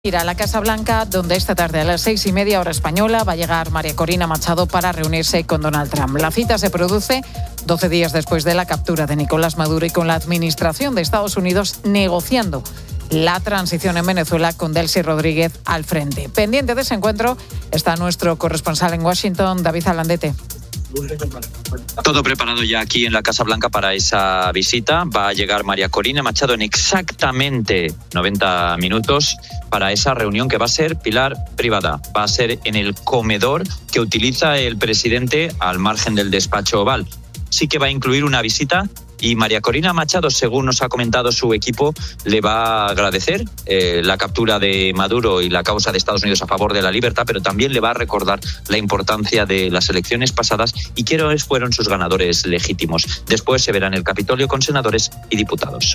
Ir a la Casa Blanca, donde esta tarde a las 6:30 hora española va a llegar María Corina Machado para reunirse con Donald Trump. La cita se produce 12 días después de la captura de Nicolás Maduro y con la administración de Estados Unidos negociando la transición en Venezuela con Delcy Rodríguez al frente. Pendiente de ese encuentro está nuestro corresponsal en Washington, David Alandete. Todo preparado ya aquí en la Casa Blanca para esa visita. Va a llegar María Corina Machado en exactamente 90 minutos para esa reunión que va a ser, Pilar, privada. Va a ser en el comedor que utiliza el presidente al margen del despacho oval. Sí que va a incluir una visita y María Corina Machado, según nos ha comentado su equipo, le va a agradecer la captura de Maduro y la causa de Estados Unidos a favor de la libertad, pero también le va a recordar la importancia de las elecciones pasadas y quiénes fueron sus ganadores legítimos. Después se verá en el Capitolio con senadores y diputados.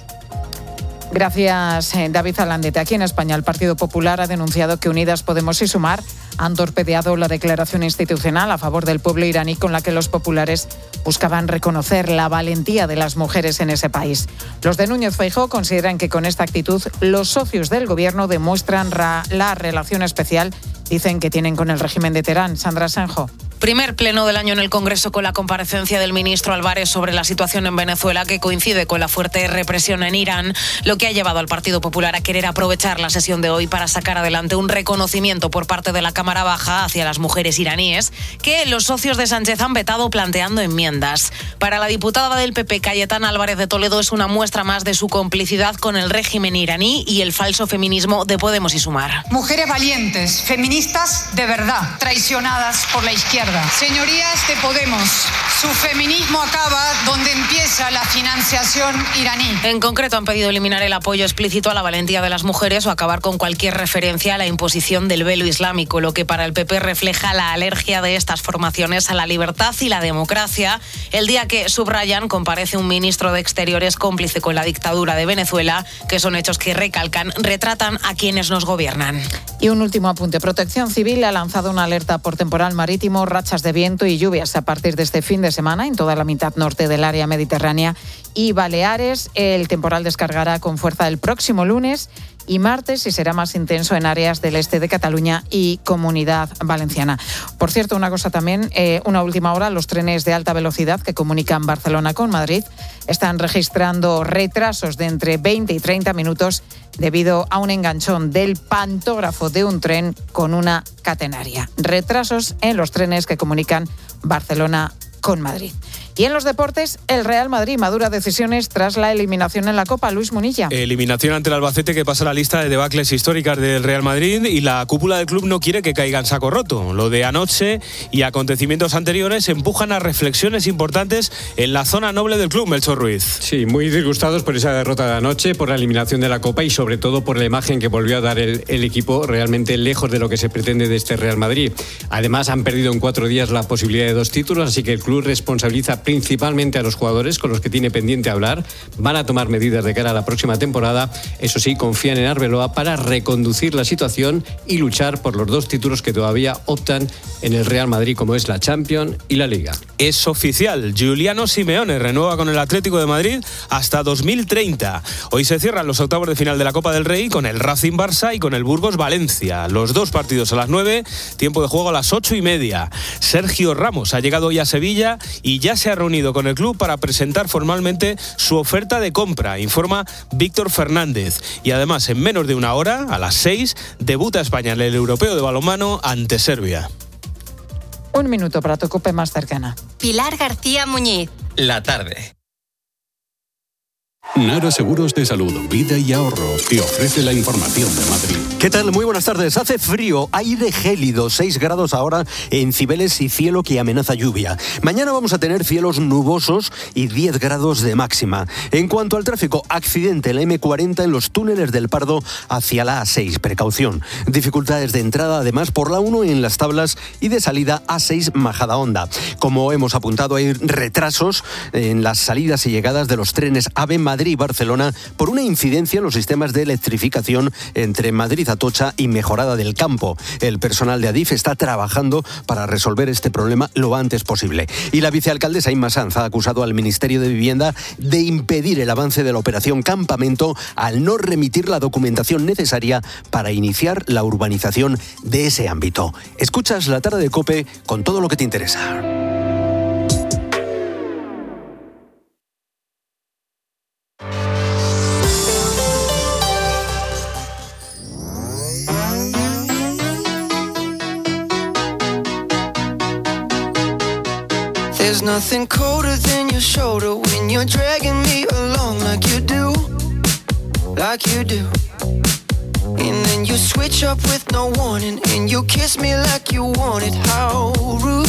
Gracias, David Alandete. Aquí en España, el Partido Popular ha denunciado que Unidas Podemos y Sumar han torpedeado la declaración institucional a favor del pueblo iraní con la que los populares buscaban reconocer la valentía de las mujeres en ese país. Los de Núñez Feijóo consideran que con esta actitud los socios del gobierno demuestran la relación especial, dicen, que tienen con el régimen de Teherán. Sandra Senjo. Primer pleno del año en el Congreso con la comparecencia del ministro Álvarez sobre la situación en Venezuela, que coincide con la fuerte represión en Irán, lo que ha llevado al Partido Popular a querer aprovechar la sesión de hoy para sacar adelante un reconocimiento por parte de la Cámara Baja hacia las mujeres iraníes, que los socios de Sánchez han vetado planteando enmiendas. Para la diputada del PP, Cayetana Álvarez de Toledo, es una muestra más de su complicidad con el régimen iraní y el falso feminismo de Podemos y Sumar. Mujeres valientes, feministas de verdad, traicionadas por la izquierda. Señorías de Podemos, su feminismo acaba donde empieza la financiación iraní. En concreto, han pedido eliminar el apoyo explícito a la valentía de las mujeres o acabar con cualquier referencia a la imposición del velo islámico, lo que para el PP refleja la alergia de estas formaciones a la libertad y la democracia, el día que, subrayan, comparece un ministro de Exteriores cómplice con la dictadura de Venezuela, que son hechos que retratan a quienes nos gobiernan. Y un último apunte. Protección Civil ha lanzado una alerta por temporal marítimo, rachas de viento y lluvias a partir de este fin de semana en toda la mitad norte del área mediterránea y Baleares. El temporal descargará con fuerza el próximo lunes y martes y será más intenso en áreas del este de Cataluña y Comunidad Valenciana. Por cierto, una cosa también, una última hora, los trenes de alta velocidad que comunican Barcelona con Madrid están registrando retrasos de entre 20 y 30 minutos debido a un enganchón del pantógrafo de un tren con una catenaria. Retrasos en los trenes que comunican Barcelona con Madrid. Y en los deportes, el Real Madrid madura decisiones tras la eliminación en la Copa. Luis Munilla. Eliminación ante el Albacete, que pasa a la lista de debacles históricas del Real Madrid, y la cúpula del club no quiere que caiga en saco roto. Lo de anoche y acontecimientos anteriores empujan a reflexiones importantes en la zona noble del club, Melchor Ruiz. Sí, muy disgustados por esa derrota de anoche, por la eliminación de la Copa y sobre todo por la imagen que volvió a dar el equipo, realmente lejos de lo que se pretende de este Real Madrid. Además, han perdido en 4 días la posibilidad de 2 títulos, así que el club responsabiliza principalmente a los jugadores con los que tiene pendiente hablar. Van a tomar medidas de cara a la próxima temporada. Eso sí, confían en Arbeloa para reconducir la situación y luchar por los 2 títulos que todavía optan en el Real Madrid, como es la Champions y la Liga. Es oficial, Giuliano Simeone renueva con el Atlético de Madrid hasta 2030. Hoy se cierran los octavos de final de la Copa del Rey con el Racing Barça y con el Burgos Valencia. Los 2 partidos a las 9, tiempo de juego a las 8:30. Sergio Ramos ha llegado hoy a Sevilla y ya se ha reunido con el club para presentar formalmente su oferta de compra, informa Víctor Fernández. Y además, en menos de una hora, a las 6, debuta España en el Europeo de Balonmano ante Serbia. Un minuto para tu COPE más cercana. Pilar García Muñiz. La tarde. Nara Seguros de Salud, Vida y Ahorro te ofrece la información de Madrid. ¿Qué tal? Muy buenas tardes. Hace frío, aire gélido, 6 grados ahora en Cibeles y cielo que amenaza lluvia. Mañana vamos a tener cielos nubosos y 10 grados de máxima. En cuanto al tráfico, accidente en la M40 en los túneles del Pardo hacia la A6. Precaución. Dificultades de entrada además por la 1 en Las Tablas y de salida A6 Majadahonda. Como hemos apuntado, hay retrasos en las salidas y llegadas de los trenes AVE Madrid Madrid y Barcelona por una incidencia en los sistemas de electrificación entre Madrid-Atocha y Mejorada del Campo. El personal de Adif está trabajando para resolver este problema lo antes posible. Y la vicealcaldesa Inma Sanz ha acusado al Ministerio de Vivienda de impedir el avance de la operación Campamento al no remitir la documentación necesaria para iniciar la urbanización de ese ámbito. Escuchas La Tarde de COPE con todo lo que te interesa. There's nothing colder than your shoulder when you're dragging me along like you do. And then you switch up with no warning and you kiss me like you want it. How rude,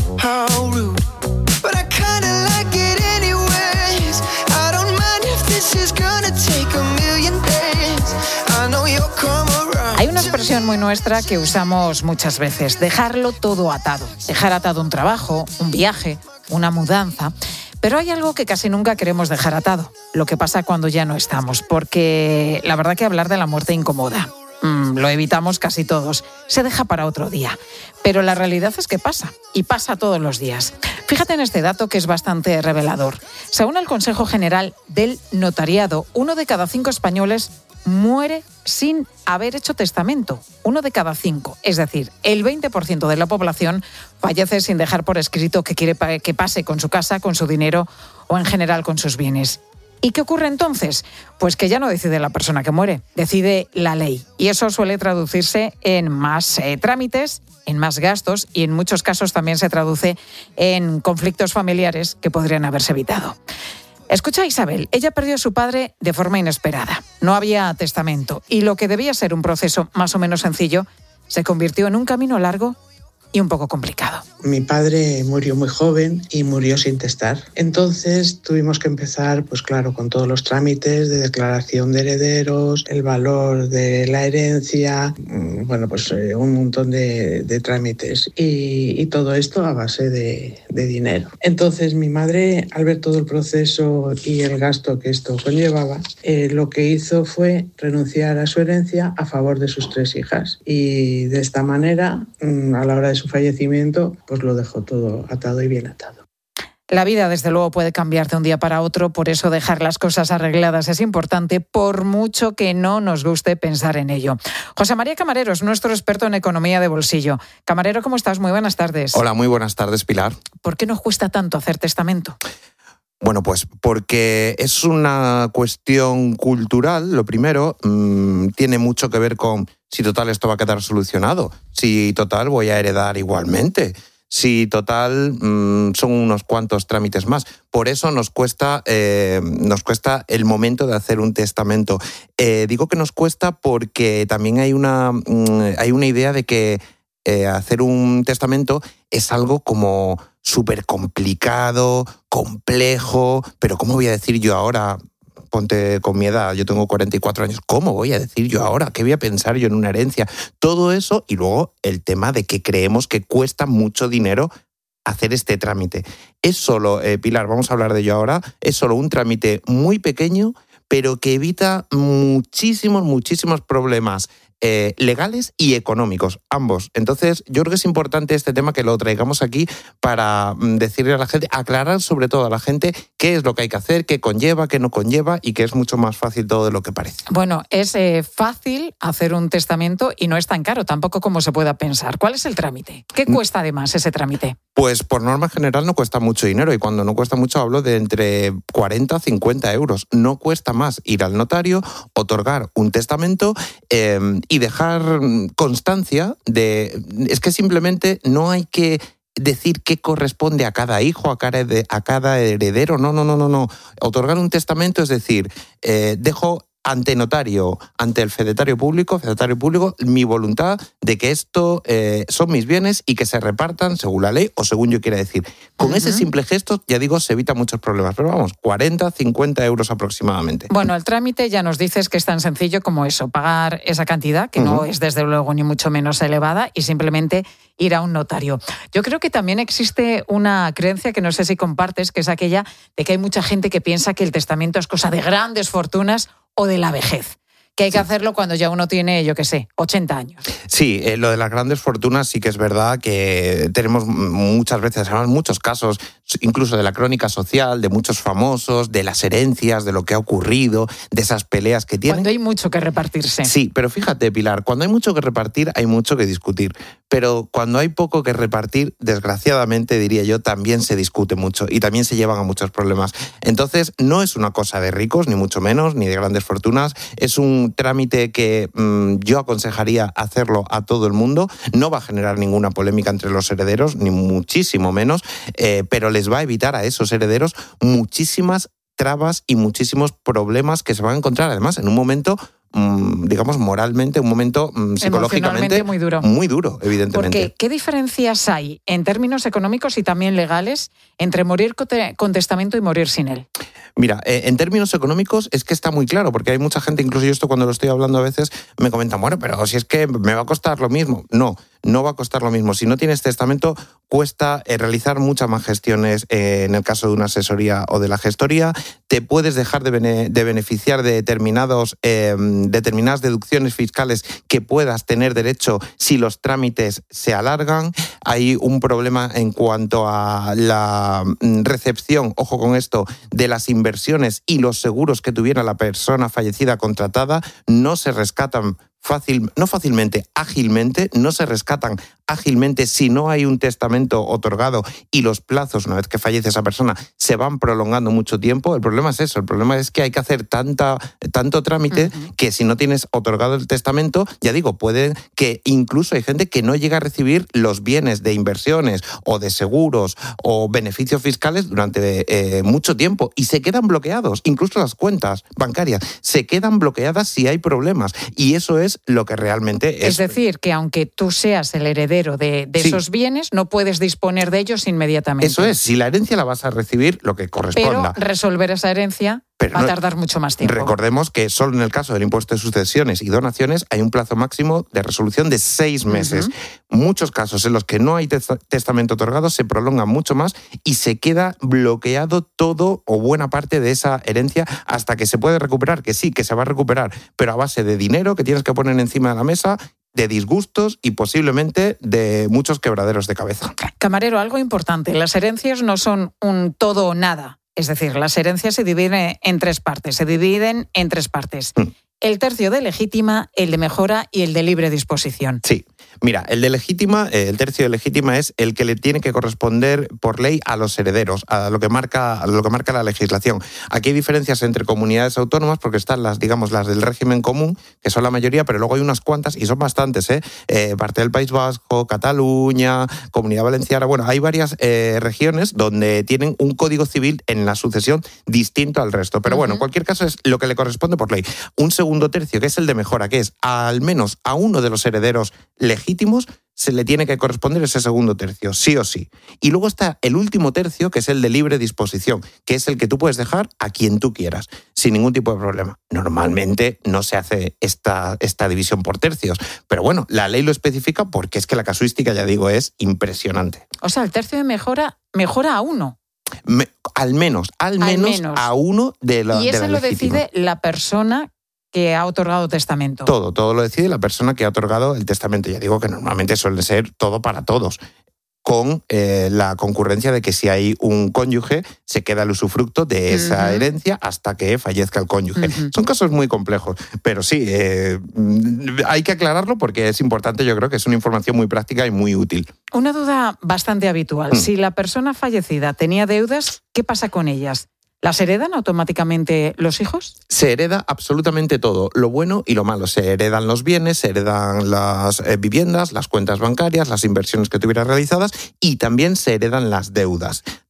but I kinda like it anyways. I don't mind if this is gonna take a million days. I know you'll come around. Hay una expresión muy nuestra que usamos muchas veces: dejarlo todo atado. Dejar atado un trabajo, un viaje, una mudanza. Pero hay algo que casi nunca queremos dejar atado. Lo que pasa cuando ya no estamos. Porque la verdad que hablar de la muerte incomoda. Lo evitamos casi todos. Se deja para otro día. Pero la realidad es que pasa. Y pasa todos los días. Fíjate en este dato que es bastante revelador. Según el Consejo General del Notariado, 1 de cada 5 españoles muere sin haber hecho testamento. 1 de cada 5. Es decir, el 20% de la población fallece sin dejar por escrito qué quiere que pase con su casa, con su dinero o en general con sus bienes. ¿Y qué ocurre entonces? Pues que ya no decide la persona que muere, decide la ley. Y eso suele traducirse en más trámites, en más gastos y en muchos casos también se traduce en conflictos familiares que podrían haberse evitado. Escucha a Isabel, ella perdió a su padre de forma inesperada. No había testamento y lo que debía ser un proceso más o menos sencillo se convirtió en un camino largo y un poco complicado. Mi padre murió muy joven y murió sin testar. Entonces tuvimos que empezar, pues claro, con todos los trámites de declaración de herederos, el valor de la herencia, un montón de trámites y todo esto a base de dinero. Entonces mi madre, al ver todo el proceso y el gasto que esto conllevaba, lo que hizo fue renunciar a su herencia a favor de sus 3 hijas y de esta manera, a la hora de su fallecimiento, pues lo dejó todo atado y bien atado. La vida, desde luego, puede cambiar de un día para otro, por eso dejar las cosas arregladas es importante, por mucho que no nos guste pensar en ello. José María Camarero es nuestro experto en economía de bolsillo. Camarero, ¿cómo estás? Muy buenas tardes. Hola, muy buenas tardes, Pilar. ¿Por qué nos cuesta tanto hacer testamento? Bueno, pues porque es una cuestión cultural, lo primero, tiene mucho que ver con si total esto va a quedar solucionado, si total voy a heredar igualmente, si total son unos cuantos trámites más. Por eso nos cuesta el momento de hacer un testamento. Digo que nos cuesta porque también hay una idea de que hacer un testamento es algo como súper complicado, complejo, pero ¿cómo voy a decir yo ahora? Ponte con mi edad, yo tengo 44 años, ¿cómo voy a decir yo ahora? ¿Qué voy a pensar yo en una herencia? Todo eso y luego el tema de que creemos que cuesta mucho dinero hacer este trámite. Es solo, Pilar, vamos a hablar de ello ahora, es solo un trámite muy pequeño, pero que evita muchísimos problemas legales y económicos, ambos. Entonces, yo creo que es importante este tema que lo traigamos aquí para decirle a la gente, aclarar sobre todo a la gente qué es lo que hay que hacer, qué conlleva, qué no conlleva y que es mucho más fácil todo de lo que parece. Bueno, es fácil hacer un testamento y no es tan caro, tampoco como se pueda pensar. ¿Cuál es el trámite? ¿Qué cuesta además ese trámite? Pues por norma general no cuesta mucho dinero y cuando no cuesta mucho hablo de entre 40 a 50 euros. No cuesta más ir al notario, otorgar un testamento y dejar constancia de... Es que simplemente no hay que decir qué corresponde a cada hijo, a cada heredero. No. Otorgar un testamento es decir, dejo ante notario, ante el fedatario público, mi voluntad de que esto son mis bienes y que se repartan según la ley o según yo quiera decir. Con ese simple gesto, ya digo, se evitan muchos problemas. Pero vamos, 40, 50 euros aproximadamente. Bueno, el trámite ya nos dices que es tan sencillo como eso, pagar esa cantidad, que no es desde luego ni mucho menos elevada, y simplemente ir a un notario. Yo creo que también existe una creencia que no sé si compartes, que es aquella de que hay mucha gente que piensa que el testamento es cosa de grandes fortunas o de la vejez, que hay que hacerlo cuando ya uno tiene, 80 años. Sí, lo de las grandes fortunas sí que es verdad que tenemos muchas veces, además muchos casos, incluso de la crónica social, de muchos famosos, de las herencias, de lo que ha ocurrido, de esas peleas que tienen. Cuando hay mucho que repartirse. Sí, pero fíjate, Pilar, cuando hay mucho que repartir hay mucho que discutir. Pero cuando hay poco que repartir, desgraciadamente, diría yo, también se discute mucho y también se llevan a muchos problemas. Entonces, no es una cosa de ricos, ni mucho menos, ni de grandes fortunas. Es un trámite que yo aconsejaría hacerlo a todo el mundo. No va a generar ninguna polémica entre los herederos, ni muchísimo menos, pero les va a evitar a esos herederos muchísimas trabas y muchísimos problemas que se van a encontrar, además, en un momento digamos, moralmente, un momento psicológicamente muy duro. Muy duro, evidentemente. Porque, ¿qué diferencias hay en términos económicos y también legales entre morir con testamento y morir sin él? Mira, en términos económicos es que está muy claro, porque hay mucha gente, incluso yo esto cuando lo estoy hablando a veces, me comentan, bueno, pero si es que me va a costar lo mismo. No va a costar lo mismo. Si no tienes testamento, cuesta realizar muchas más gestiones en el caso de una asesoría o de la gestoría. Te puedes dejar de beneficiar de determinadas deducciones fiscales que puedas tener derecho si los trámites se alargan. Hay un problema en cuanto a la recepción, ojo con esto, de las inversiones y los seguros que tuviera la persona fallecida contratada. No se rescatan ágilmente, no se rescatan ágilmente si no hay un testamento otorgado y los plazos, una vez que fallece esa persona, se van prolongando mucho tiempo. El problema es eso, el problema es que hay que hacer tanto trámite que si no tienes otorgado el testamento, ya digo, puede que incluso hay gente que no llega a recibir los bienes de inversiones o de seguros o beneficios fiscales durante mucho tiempo y se quedan bloqueados, incluso las cuentas bancarias se quedan bloqueadas si hay problemas, y eso es lo que realmente es. Es decir, que aunque tú seas el heredero de esos bienes, no puedes disponer de ellos inmediatamente. Eso es, si la herencia la vas a recibir, lo que corresponda. Pero resolver esa herencia va a tardar mucho más tiempo. Recordemos que solo en el caso del impuesto de sucesiones y donaciones hay un plazo máximo de resolución de 6 meses. Muchos casos en los que no hay testamento otorgado se prolongan mucho más y se queda bloqueado todo o buena parte de esa herencia hasta que se puede recuperar, que sí, que se va a recuperar, pero a base de dinero que tienes que poner encima de la mesa, de disgustos y posiblemente de muchos quebraderos de cabeza. Camarero, algo importante, las herencias no son un todo o nada. Es decir, las herencias se dividen en 3 partes. El tercio de legítima, el de mejora y el de libre disposición. Sí. Mira, el de legítima, el tercio de legítima es el que le tiene que corresponder por ley a los herederos, a lo que marca la legislación. Aquí hay diferencias entre comunidades autónomas porque están las del régimen común, que son la mayoría, pero luego hay unas cuantas y son bastantes, parte del País Vasco, Cataluña, Comunidad Valenciana. Bueno, hay varias regiones donde tienen un código civil en la sucesión distinto al resto. Pero bueno, en cualquier caso es lo que le corresponde por ley. Un segundo tercio, que es el de mejora, que es al menos a uno de los herederos legítimos se le tiene que corresponder ese segundo tercio, sí o sí. Y luego está el último tercio, que es el de libre disposición, que es el que tú puedes dejar a quien tú quieras, sin ningún tipo de problema. Normalmente no se hace esta división por tercios, pero bueno, la ley lo especifica porque es que la casuística, ya digo, es impresionante. O sea, el tercio de mejora a uno. Al menos a uno de la legítima. Y eso lo decide la persona que ha otorgado testamento. Todo lo decide la persona que ha otorgado el testamento. Ya digo que normalmente suele ser todo para todos, con la concurrencia de que si hay un cónyuge, se queda el usufructo de esa herencia hasta que fallezca el cónyuge. Son casos muy complejos, pero sí, hay que aclararlo porque es importante, yo creo que es una información muy práctica y muy útil. Una duda bastante habitual. Si la persona fallecida tenía deudas, ¿qué pasa con ellas? ¿Las heredan automáticamente los hijos? Se hereda absolutamente todo, lo bueno y lo malo. Se heredan los bienes, se heredan las viviendas, las cuentas bancarias, las inversiones que tuviera realizadas y también se heredan las deudas.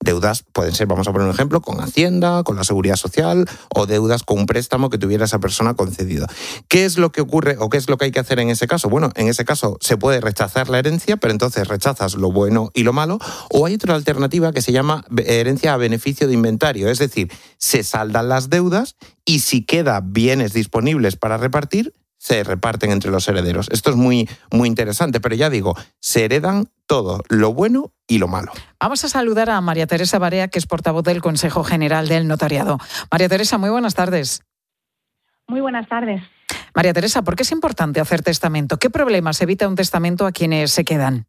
deudas pueden ser, vamos a poner un ejemplo, con Hacienda, con la Seguridad Social o deudas con un préstamo que tuviera esa persona concedido. ¿Qué es lo que ocurre o qué es lo que hay que hacer en ese caso? Bueno, en ese caso se puede rechazar la herencia, pero entonces rechazas lo bueno y lo malo, o hay otra alternativa que se llama herencia a beneficio de inventario, es decir, se saldan las deudas y si queda bienes disponibles para repartir, se reparten entre los herederos. Esto es muy, muy interesante, pero ya digo, se heredan todo, lo bueno y lo malo. Vamos a saludar a María Teresa Barea, que es portavoz del Consejo General del Notariado. María Teresa, muy buenas tardes. Muy buenas tardes. María Teresa, ¿por qué es importante hacer testamento? ¿Qué problemas evita un testamento a quienes se quedan?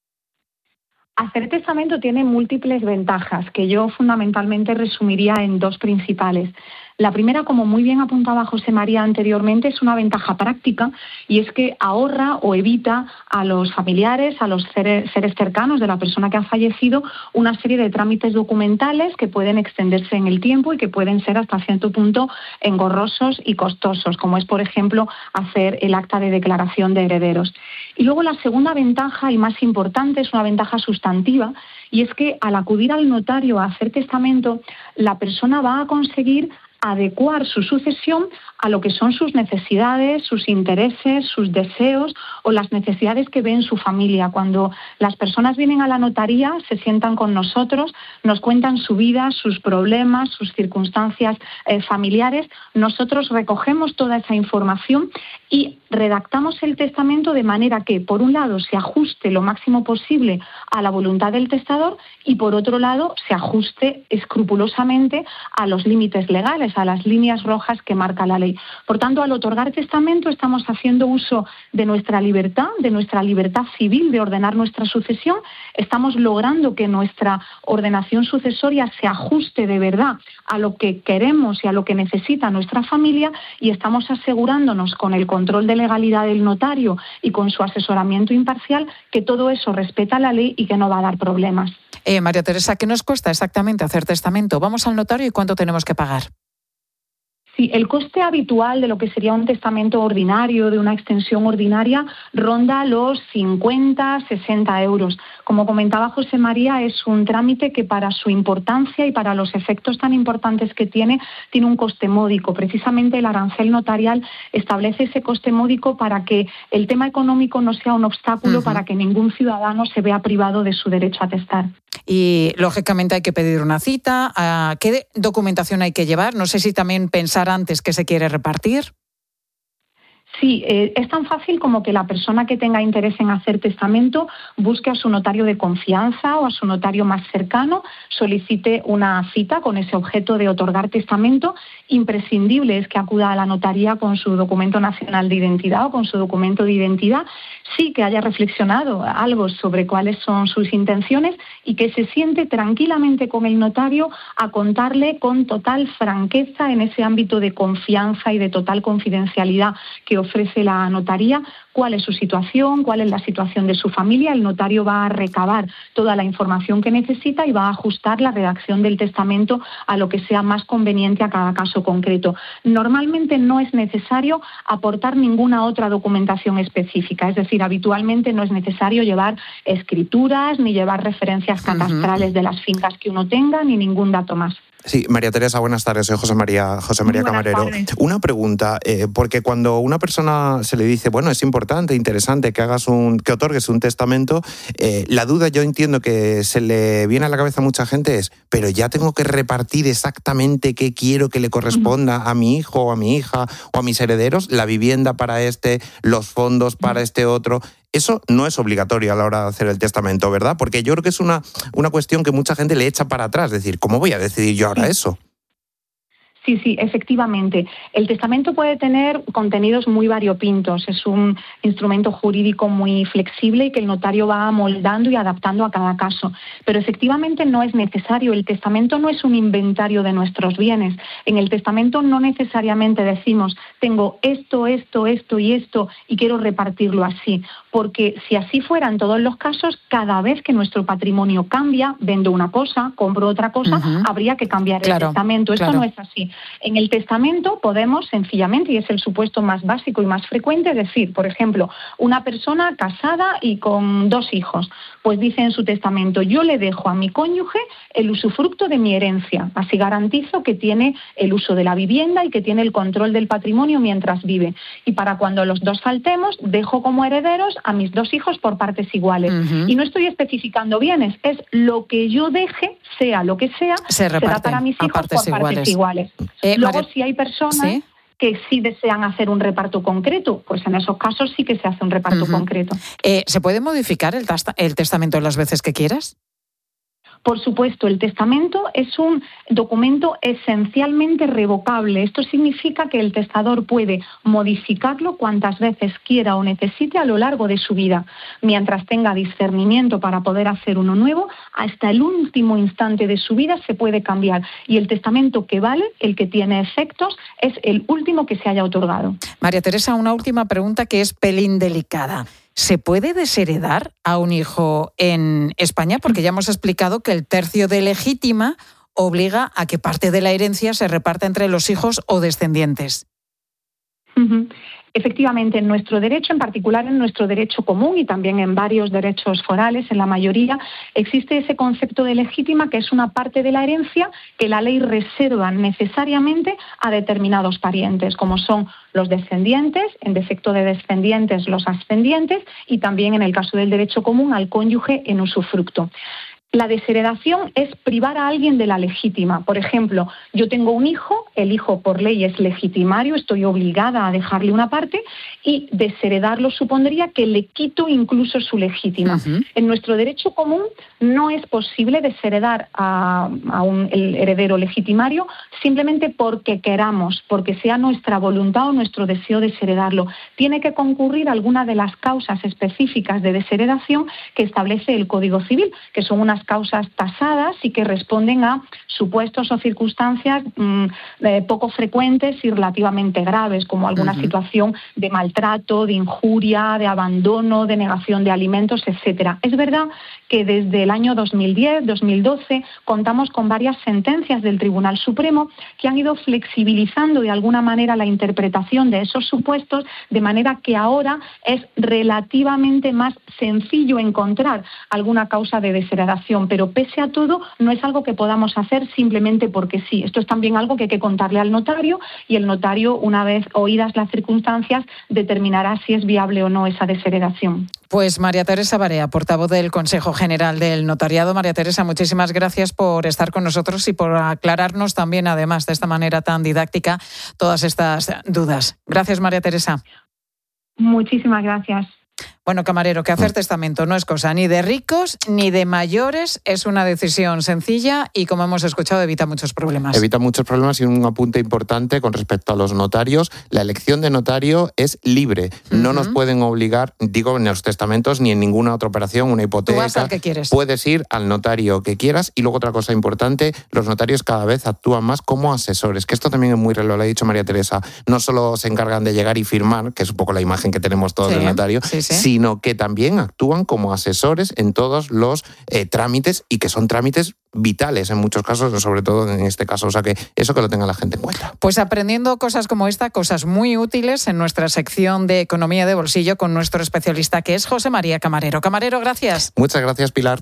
Hacer testamento tiene múltiples ventajas, que yo fundamentalmente resumiría en dos principales. La primera, como muy bien apuntaba José María anteriormente, es una ventaja práctica y es que ahorra o evita a los familiares, a los seres cercanos de la persona que ha fallecido, una serie de trámites documentales que pueden extenderse en el tiempo y que pueden ser hasta cierto punto engorrosos y costosos, como es, por ejemplo, hacer el acta de declaración de herederos. Y luego la segunda ventaja y más importante es una ventaja sustantiva, y es que al acudir al notario a hacer testamento, la persona va a conseguir adecuar su sucesión a lo que son sus necesidades, sus intereses, sus deseos o las necesidades que ve en su familia. Cuando las personas vienen a la notaría, se sientan con nosotros, nos cuentan su vida, sus problemas, sus circunstancias familiares, nosotros recogemos toda esa información y redactamos el testamento de manera que, por un lado, se ajuste lo máximo posible a la voluntad del testador y, por otro lado, se ajuste escrupulosamente a los límites legales, a las líneas rojas que marca la ley. Por tanto, al otorgar testamento estamos haciendo uso de nuestra libertad civil de ordenar nuestra sucesión, estamos logrando que nuestra ordenación sucesoria se ajuste de verdad a lo que queremos y a lo que necesita nuestra familia y estamos asegurándonos con el control de legalidad del notario y con su asesoramiento imparcial que todo eso respeta la ley y que no va a dar problemas. María Teresa, ¿qué nos cuesta exactamente hacer testamento? Vamos al notario y ¿cuánto tenemos que pagar? Sí, el coste habitual de lo que sería un testamento ordinario, de una extensión ordinaria, ronda los 50, 60 euros. Como comentaba José María, es un trámite que para su importancia y para los efectos tan importantes que tiene un coste módico. Precisamente el arancel notarial establece ese coste módico para que el tema económico no sea un obstáculo para que ningún ciudadano se vea privado de su derecho a testar. Y, lógicamente, hay que pedir una cita. ¿Qué documentación hay que llevar? No sé si también pensar antes que se quiere repartir. Sí, es tan fácil como que la persona que tenga interés en hacer testamento busque a su notario de confianza o a su notario más cercano, solicite una cita con ese objeto de otorgar testamento. Imprescindible es que acuda a la notaría con su documento nacional de identidad o con su documento de identidad, sí que haya reflexionado algo sobre cuáles son sus intenciones y que se siente tranquilamente con el notario a contarle con total franqueza en ese ámbito de confianza y de total confidencialidad que ofrece la notaría, cuál es su situación, cuál es la situación de su familia. El notario va a recabar toda la información que necesita y va a ajustar la redacción del testamento a lo que sea más conveniente a cada caso concreto. Normalmente no es necesario aportar ninguna otra documentación específica, es decir, habitualmente no es necesario llevar escrituras ni llevar referencias cadastrales de las fincas que uno tenga ni ningún dato más. Sí, María Teresa, buenas tardes. Soy José María Camarero. Una pregunta, porque cuando a una persona se le dice, bueno, es importante, interesante que otorgues un testamento, la duda, yo entiendo que se le viene a la cabeza a mucha gente es, pero ya tengo que repartir exactamente qué quiero que le corresponda a mi hijo o a mi hija o a mis herederos, la vivienda para este, los fondos para este otro. Eso no es obligatorio a la hora de hacer el testamento, ¿verdad? Porque yo creo que es una cuestión que mucha gente le echa para atrás, es decir, ¿cómo voy a decidir yo ahora eso? Sí, efectivamente. El testamento puede tener contenidos muy variopintos. Es un instrumento jurídico muy flexible y que el notario va amoldando y adaptando a cada caso. Pero efectivamente no es necesario. El testamento no es un inventario de nuestros bienes. En el testamento no necesariamente decimos, tengo esto y esto y quiero repartirlo así. Porque si así fuera en todos los casos, cada vez que nuestro patrimonio cambia, vendo una cosa, compro otra cosa, habría que cambiar el testamento. Esto no es así. ley. En el testamento podemos sencillamente, y es el supuesto más básico y más frecuente, decir, por ejemplo, una persona casada y con 2 hijos, pues dice en su testamento: yo le dejo a mi cónyuge el usufructo de mi herencia, así garantizo que tiene el uso de la vivienda y que tiene el control del patrimonio mientras vive. Y para cuando los 2 faltemos, dejo como herederos a mis 2 hijos por partes iguales. Y no estoy especificando bienes, es lo que yo deje, sea lo que sea, será para mis hijos por partes iguales. Luego, si hay personas que sí desean hacer un reparto concreto, pues en esos casos sí que se hace un reparto concreto. ¿Se puede modificar el testamento las veces que quieras? Por supuesto, el testamento es un documento esencialmente revocable. Esto significa que el testador puede modificarlo cuantas veces quiera o necesite a lo largo de su vida. Mientras tenga discernimiento para poder hacer uno nuevo, hasta el último instante de su vida se puede cambiar. Y el testamento que vale, el que tiene efectos, es el último que se haya otorgado. María Teresa, una última pregunta que es pelín delicada. ¿Se puede desheredar a un hijo en España? Porque ya hemos explicado que el tercio de legítima obliga a que parte de la herencia se reparta entre los hijos o descendientes. Efectivamente, en nuestro derecho, en particular en nuestro derecho común y también en varios derechos forales, en la mayoría, existe ese concepto de legítima, que es una parte de la herencia que la ley reserva necesariamente a determinados parientes, como son los descendientes, en defecto de descendientes, los ascendientes, y también, en el caso del derecho común, al cónyuge en usufructo. La desheredación es privar a alguien de la legítima. Por ejemplo, yo tengo un hijo, el hijo por ley es legitimario, estoy obligada a dejarle una parte, y desheredarlo supondría que le quito incluso su legítima. En nuestro derecho común no es posible desheredar el heredero legitimario simplemente porque queramos, porque sea nuestra voluntad o nuestro deseo desheredarlo. Tiene que concurrir alguna de las causas específicas de desheredación que establece el Código Civil, que son unas causas tasadas y que responden a supuestos o circunstancias poco frecuentes y relativamente graves, como alguna situación de maltrato, de injuria, de abandono, de negación de alimentos, etcétera. Es verdad que desde el año 2010, 2012, contamos con varias sentencias del Tribunal Supremo que han ido flexibilizando de alguna manera la interpretación de esos supuestos, de manera que ahora es relativamente más sencillo encontrar alguna causa de desheredación, pero pese a todo no es algo que podamos hacer simplemente porque sí. Esto es también algo que hay que contarle al notario, y el notario, una vez oídas las circunstancias, determinará si es viable o no esa desheredación. Pues María Teresa Barea, portavoz del Consejo General del Notariado. María Teresa, muchísimas gracias por estar con nosotros y por aclararnos también, además, de esta manera tan didáctica, todas estas dudas. Gracias, María Teresa. Muchísimas gracias. Bueno, camarero, que hacer testamento no es cosa ni de ricos ni de mayores, es una decisión sencilla y, como hemos escuchado, evita muchos problemas. Evita muchos problemas, y un apunte importante con respecto a los notarios: la elección de notario es libre. No nos pueden obligar, digo, en los testamentos ni en ninguna otra operación, una hipoteca. Tú vas al que quieres. Puedes ir al notario que quieras. Y luego otra cosa importante: los notarios cada vez actúan más como asesores, que esto también es muy relevante, lo ha dicho María Teresa. No solo se encargan de llegar y firmar, que es un poco la imagen que tenemos todos del notario, sino que también actúan como asesores en todos los trámites, y que son trámites vitales en muchos casos, sobre todo en este caso. O sea, que eso que lo tenga la gente en cuenta. Pues aprendiendo cosas como esta, cosas muy útiles en nuestra sección de Economía de Bolsillo con nuestro especialista, que es José María Camarero. Camarero, gracias. Muchas gracias, Pilar.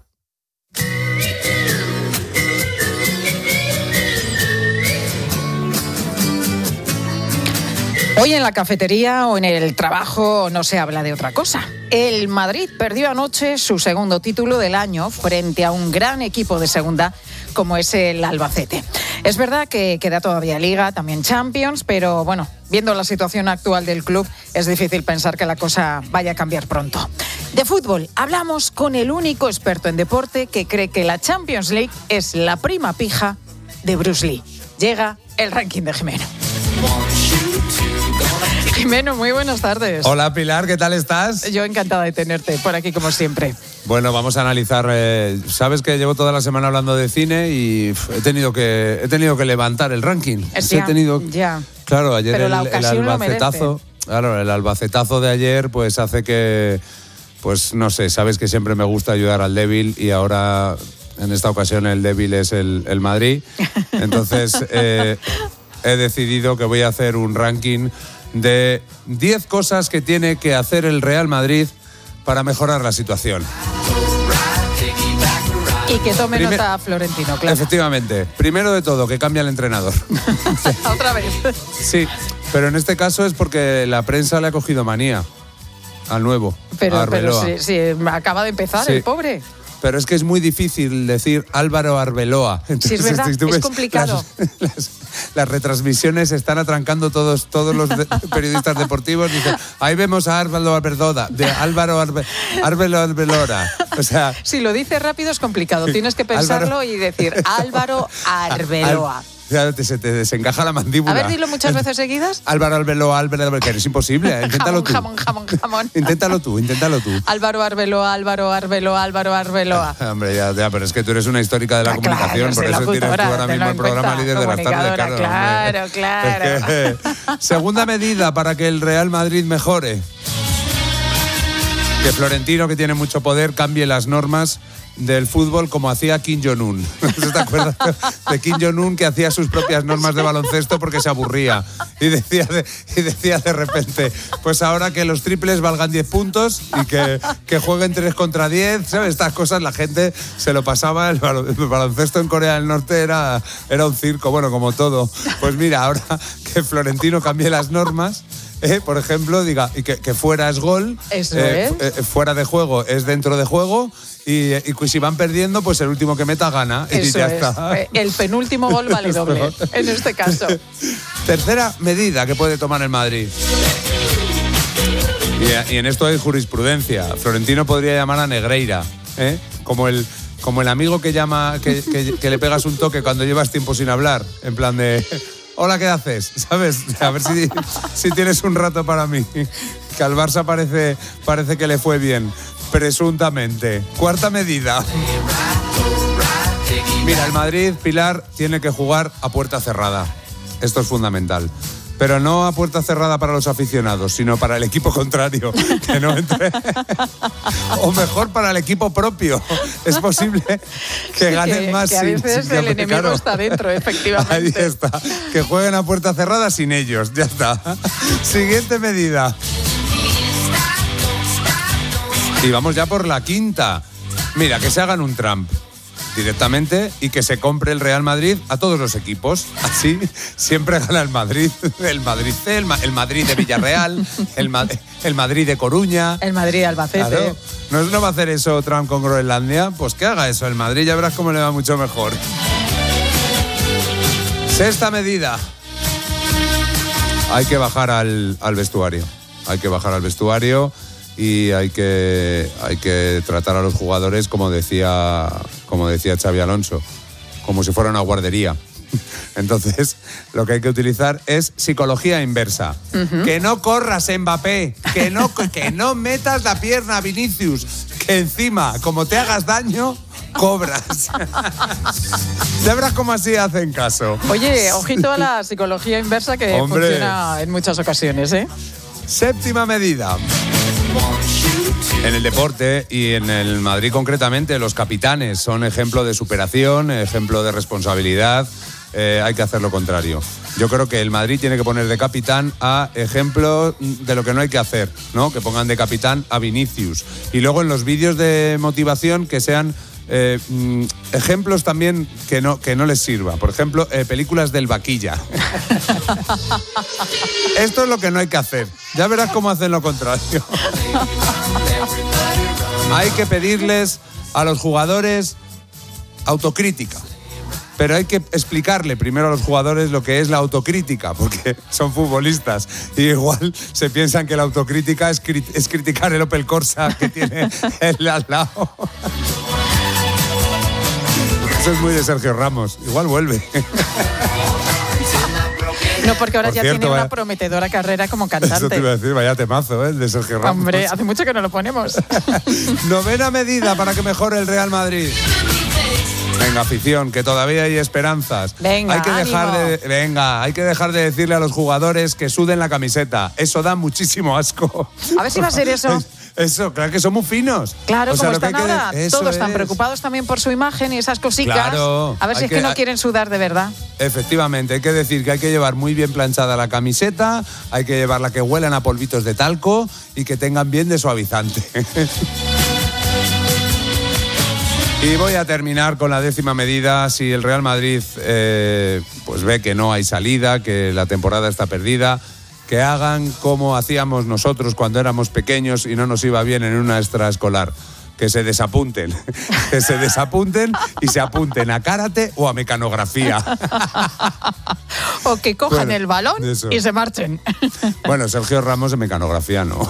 Hoy en la cafetería o en el trabajo no se habla de otra cosa. El Madrid perdió anoche su segundo título del año frente a un gran equipo de segunda como es el Albacete. Es verdad que queda todavía Liga, también Champions, pero bueno, viendo la situación actual del club es difícil pensar que la cosa vaya a cambiar pronto. De fútbol hablamos con el único experto en deporte que cree que la Champions League es la prima pija de Bruce Lee. Llega el ranking de Jimeno. Jimeno, muy buenas tardes. Hola, Pilar, ¿qué tal estás? Yo encantada de tenerte por aquí, como siempre. Bueno, vamos a analizar. Sabes que llevo toda la semana hablando de cine y he tenido que levantar el ranking. Claro, ayer pero la ocasión el albacetazo. Claro, el albacetazo de ayer pues hace que, pues no sé, sabes que siempre me gusta ayudar al débil, y ahora en esta ocasión el débil es el Madrid. Entonces he decidido que voy a hacer un ranking de 10 cosas que tiene que hacer el Real Madrid para mejorar la situación. Y que tome nota Florentino, claro. Efectivamente. Primero de todo, que cambie el entrenador. Otra vez. Sí, pero en este caso es porque la prensa le ha cogido manía al nuevo. Pero sí, acaba de empezar el pobre. Pero es que es muy difícil decir Álvaro Arbeloa. Entonces, sí, es verdad, es complicado. Las retransmisiones están atrancando todos los periodistas deportivos. Dicen, ahí vemos a Álvaro Arbeloa, de Álvaro Arbeloa. O sea, si lo dices rápido es complicado. Tienes que pensarlo y decir Álvaro Arbeloa. Se te desencaja la mandíbula. A ver, dilo muchas veces seguidas. Álvaro Arbeloa, que es imposible. Inténtalo tú. Jamón. Inténtalo tú. Álvaro Arbeloa. Hombre, ya, pero es que tú eres una histórica de la comunicación, por eso tienes tú ahora mismo el programa líder de las tardes. Claro. Segunda medida para que el Real Madrid mejore. Que Florentino, que tiene mucho poder, cambie las normas del fútbol como hacía Kim Jong-un. ¿Te acuerdas de Kim Jong-un, que hacía sus propias normas de baloncesto porque se aburría? Y decía de repente, pues ahora que los triples valgan 10 puntos y que jueguen 3 contra 10, ¿sabes? Estas cosas la gente se lo pasaba. El baloncesto en Corea del Norte era un circo, bueno, como todo. Pues mira, ahora que Florentino cambie las normas, por ejemplo, diga y que fuera es gol, fuera de juego es dentro de juego, y si van perdiendo, pues el último que meta gana. Eso y ya es. Está. El penúltimo gol vale doble, en este caso. Tercera medida que puede tomar el Madrid. Y en esto hay jurisprudencia. Florentino podría llamar a Negreira, como el amigo que llama, que le pegas un toque cuando llevas tiempo sin hablar, en plan de... Hola, ¿qué haces? ¿Sabes? A ver si tienes un rato para mí. Que al Barça parece que le fue bien, presuntamente. Cuarta medida. Mira, el Madrid, Pilar, tiene que jugar a puerta cerrada. Esto es fundamental. Pero no a puerta cerrada para los aficionados, sino para el equipo contrario, que no entre. O mejor, para el equipo propio. Es posible que ganen más. Que a veces el enemigo está dentro, efectivamente. Ahí está. Que jueguen a puerta cerrada sin ellos. Ya está. Siguiente medida. Y vamos ya por la quinta. Mira, que se hagan un Trump directamente y que se compre el Real Madrid a todos los equipos. Así siempre gana el Madrid. El Madrid C, el Madrid de Villarreal, el Madrid de Coruña. El Madrid de Albacete. Claro. ¿No va a hacer eso Trump con Groenlandia? Pues que haga eso el Madrid, ya verás cómo le va mucho mejor. Sexta medida. Hay que bajar al vestuario. Hay que bajar al vestuario y hay que tratar a los jugadores como decía Xabi Alonso, como si fuera una guardería. Entonces, lo que hay que utilizar es psicología inversa. Uh-huh. Que no corras, Mbappé, que no metas la pierna, Vinicius, que encima, como te hagas daño, cobras. Ya verás cómo así hacen caso. Oye, ojito a la psicología inversa que funciona en muchas ocasiones, ¿eh? Séptima medida. En el deporte y en el Madrid concretamente, los capitanes son ejemplo de superación, ejemplo de responsabilidad. Hay que hacer lo contrario. Yo creo que el Madrid tiene que poner de capitán a ejemplo de lo que no hay que hacer, ¿no? Que pongan de capitán a Vinicius. Y luego en los vídeos de motivación que sean ejemplos también que no les sirva. Por ejemplo, películas del Vaquilla. Esto es lo que no hay que hacer. Ya verás cómo hacen lo contrario. Hay que pedirles a los jugadores autocrítica. Pero hay que explicarle primero a los jugadores lo que es la autocrítica, porque son futbolistas y igual se piensan que la autocrítica es criticar el Opel Corsa que tiene el al lado. Eso es muy de Sergio Ramos. Igual vuelve. No, porque ahora tiene una prometedora carrera como cantante. Eso te iba a decir, vaya temazo, el de Sergio Ramos. Hombre, hace mucho que no lo ponemos. Novena medida para que mejore el Real Madrid. Venga, afición, que todavía hay esperanzas. Venga, hay que dejar de decirle a los jugadores que suden la camiseta. Eso da muchísimo asco. A ver si va a ser eso. Eso, claro que somos finos. Claro, O sea, como lo que están hay que ahora, de- eso todos están es. preocupados también por su imagen y esas cositas. Claro, A ver si hay es que que- no quieren sudar de verdad. Efectivamente, hay que decir que hay que llevar muy bien planchada la camiseta, hay que llevarla que huelan a polvitos de talco y que tengan bien de suavizante. Y voy a terminar con la 10ª medida. Si el Real Madrid pues ve que no hay salida, que la temporada está perdida, que hagan como hacíamos nosotros cuando éramos pequeños y no nos iba bien en una extraescolar. Que se desapunten. Que se desapunten y se apunten a karate o a mecanografía. O que cojan Bueno, el balón eso. y se marchen. Bueno, Sergio Ramos de mecanografía no.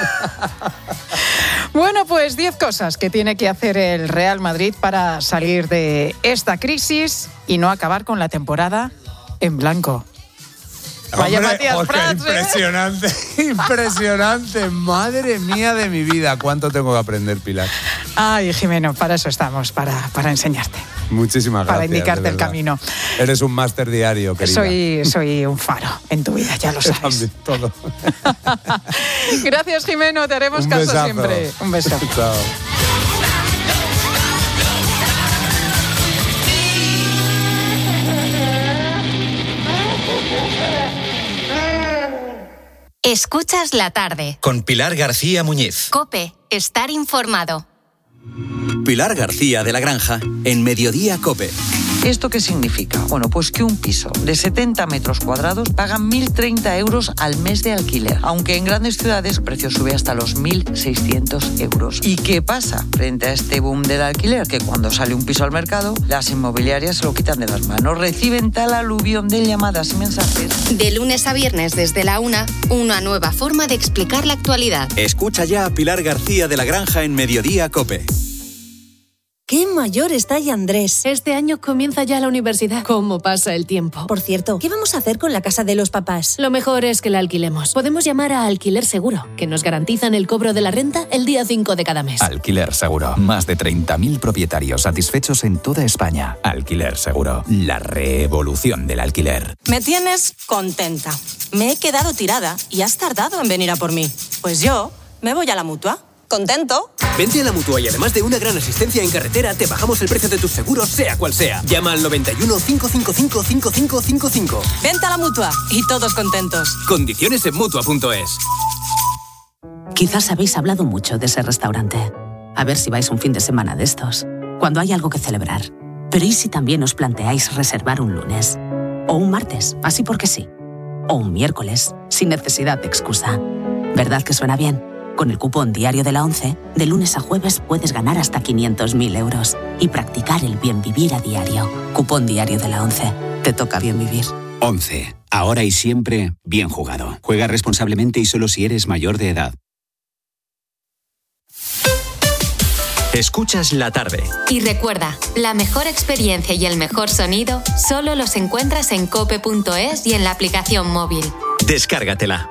Bueno, pues 10 cosas que tiene que hacer el Real Madrid para salir de esta crisis y no acabar con la temporada en blanco. Vaya Hombre, Matías qué Prats, ¿eh? impresionante, impresionante. Madre mía de mi vida. ¿Cuánto tengo que aprender, Pilar? Ay, Jimeno, para eso estamos, para enseñarte, Muchísimas gracias. para indicarte de el verdad. camino. Eres un máster diario, querida. Soy un faro en tu vida, ya lo sabes. También, todo. Gracias, Jimeno, te haremos Un caso besazo. siempre. Un beso. Chao. Escuchas la tarde. Con Pilar García Muñiz. COPE. Estar informado. Pilar García de la Granja en Mediodía COPE. ¿Esto qué significa? Bueno, pues que un piso de 70 metros cuadrados paga 1.030 euros al mes de alquiler, aunque en grandes ciudades el precio sube hasta los 1.600 euros. ¿Y qué pasa frente a este boom del alquiler? Que cuando sale un piso al mercado, las inmobiliarias se lo quitan de las manos, reciben tal aluvión de llamadas y mensajes. De lunes a viernes desde la 1, una nueva forma de explicar la actualidad. Escucha ya a Pilar García de la Granja en Mediodía COPE. ¡Qué mayor está ya Andrés! Este año comienza ya la universidad. ¿Cómo pasa el tiempo? Por cierto, ¿qué vamos a hacer con la casa de los papás? Lo mejor es que la alquilemos. Podemos llamar a Alquiler Seguro, que nos garantizan el cobro de la renta el día 5 de cada mes. Alquiler Seguro. Más de 30.000 propietarios satisfechos en toda España. Alquiler Seguro. La revolución del alquiler. Me tienes contenta. Me he quedado tirada y has tardado en venir a por mí. Pues yo me voy a la Mutua. ¿Contento? Vente a la Mutua y además de una gran asistencia en carretera, te bajamos el precio de tus seguros, sea cual sea. Llama al 91 555 5555. Vente a la Mutua y todos contentos. Condiciones en Mutua.es. Quizás habéis hablado mucho de ese restaurante. A ver si vais un fin de semana de estos, cuando hay algo que celebrar. Pero ¿y si también os planteáis reservar un lunes? O un martes, así porque sí. O un miércoles, sin necesidad de excusa. ¿Verdad que suena bien? Con el cupón diario de la 11, de lunes a jueves puedes ganar hasta 500.000 euros y practicar el bien vivir a diario. Cupón diario de la 11. Te toca bien vivir. 11. Ahora y siempre, bien jugado. Juega responsablemente y solo si eres mayor de edad. Escuchas la tarde. Y recuerda, la mejor experiencia y el mejor sonido solo los encuentras en cope.es y en la aplicación móvil. Descárgatela.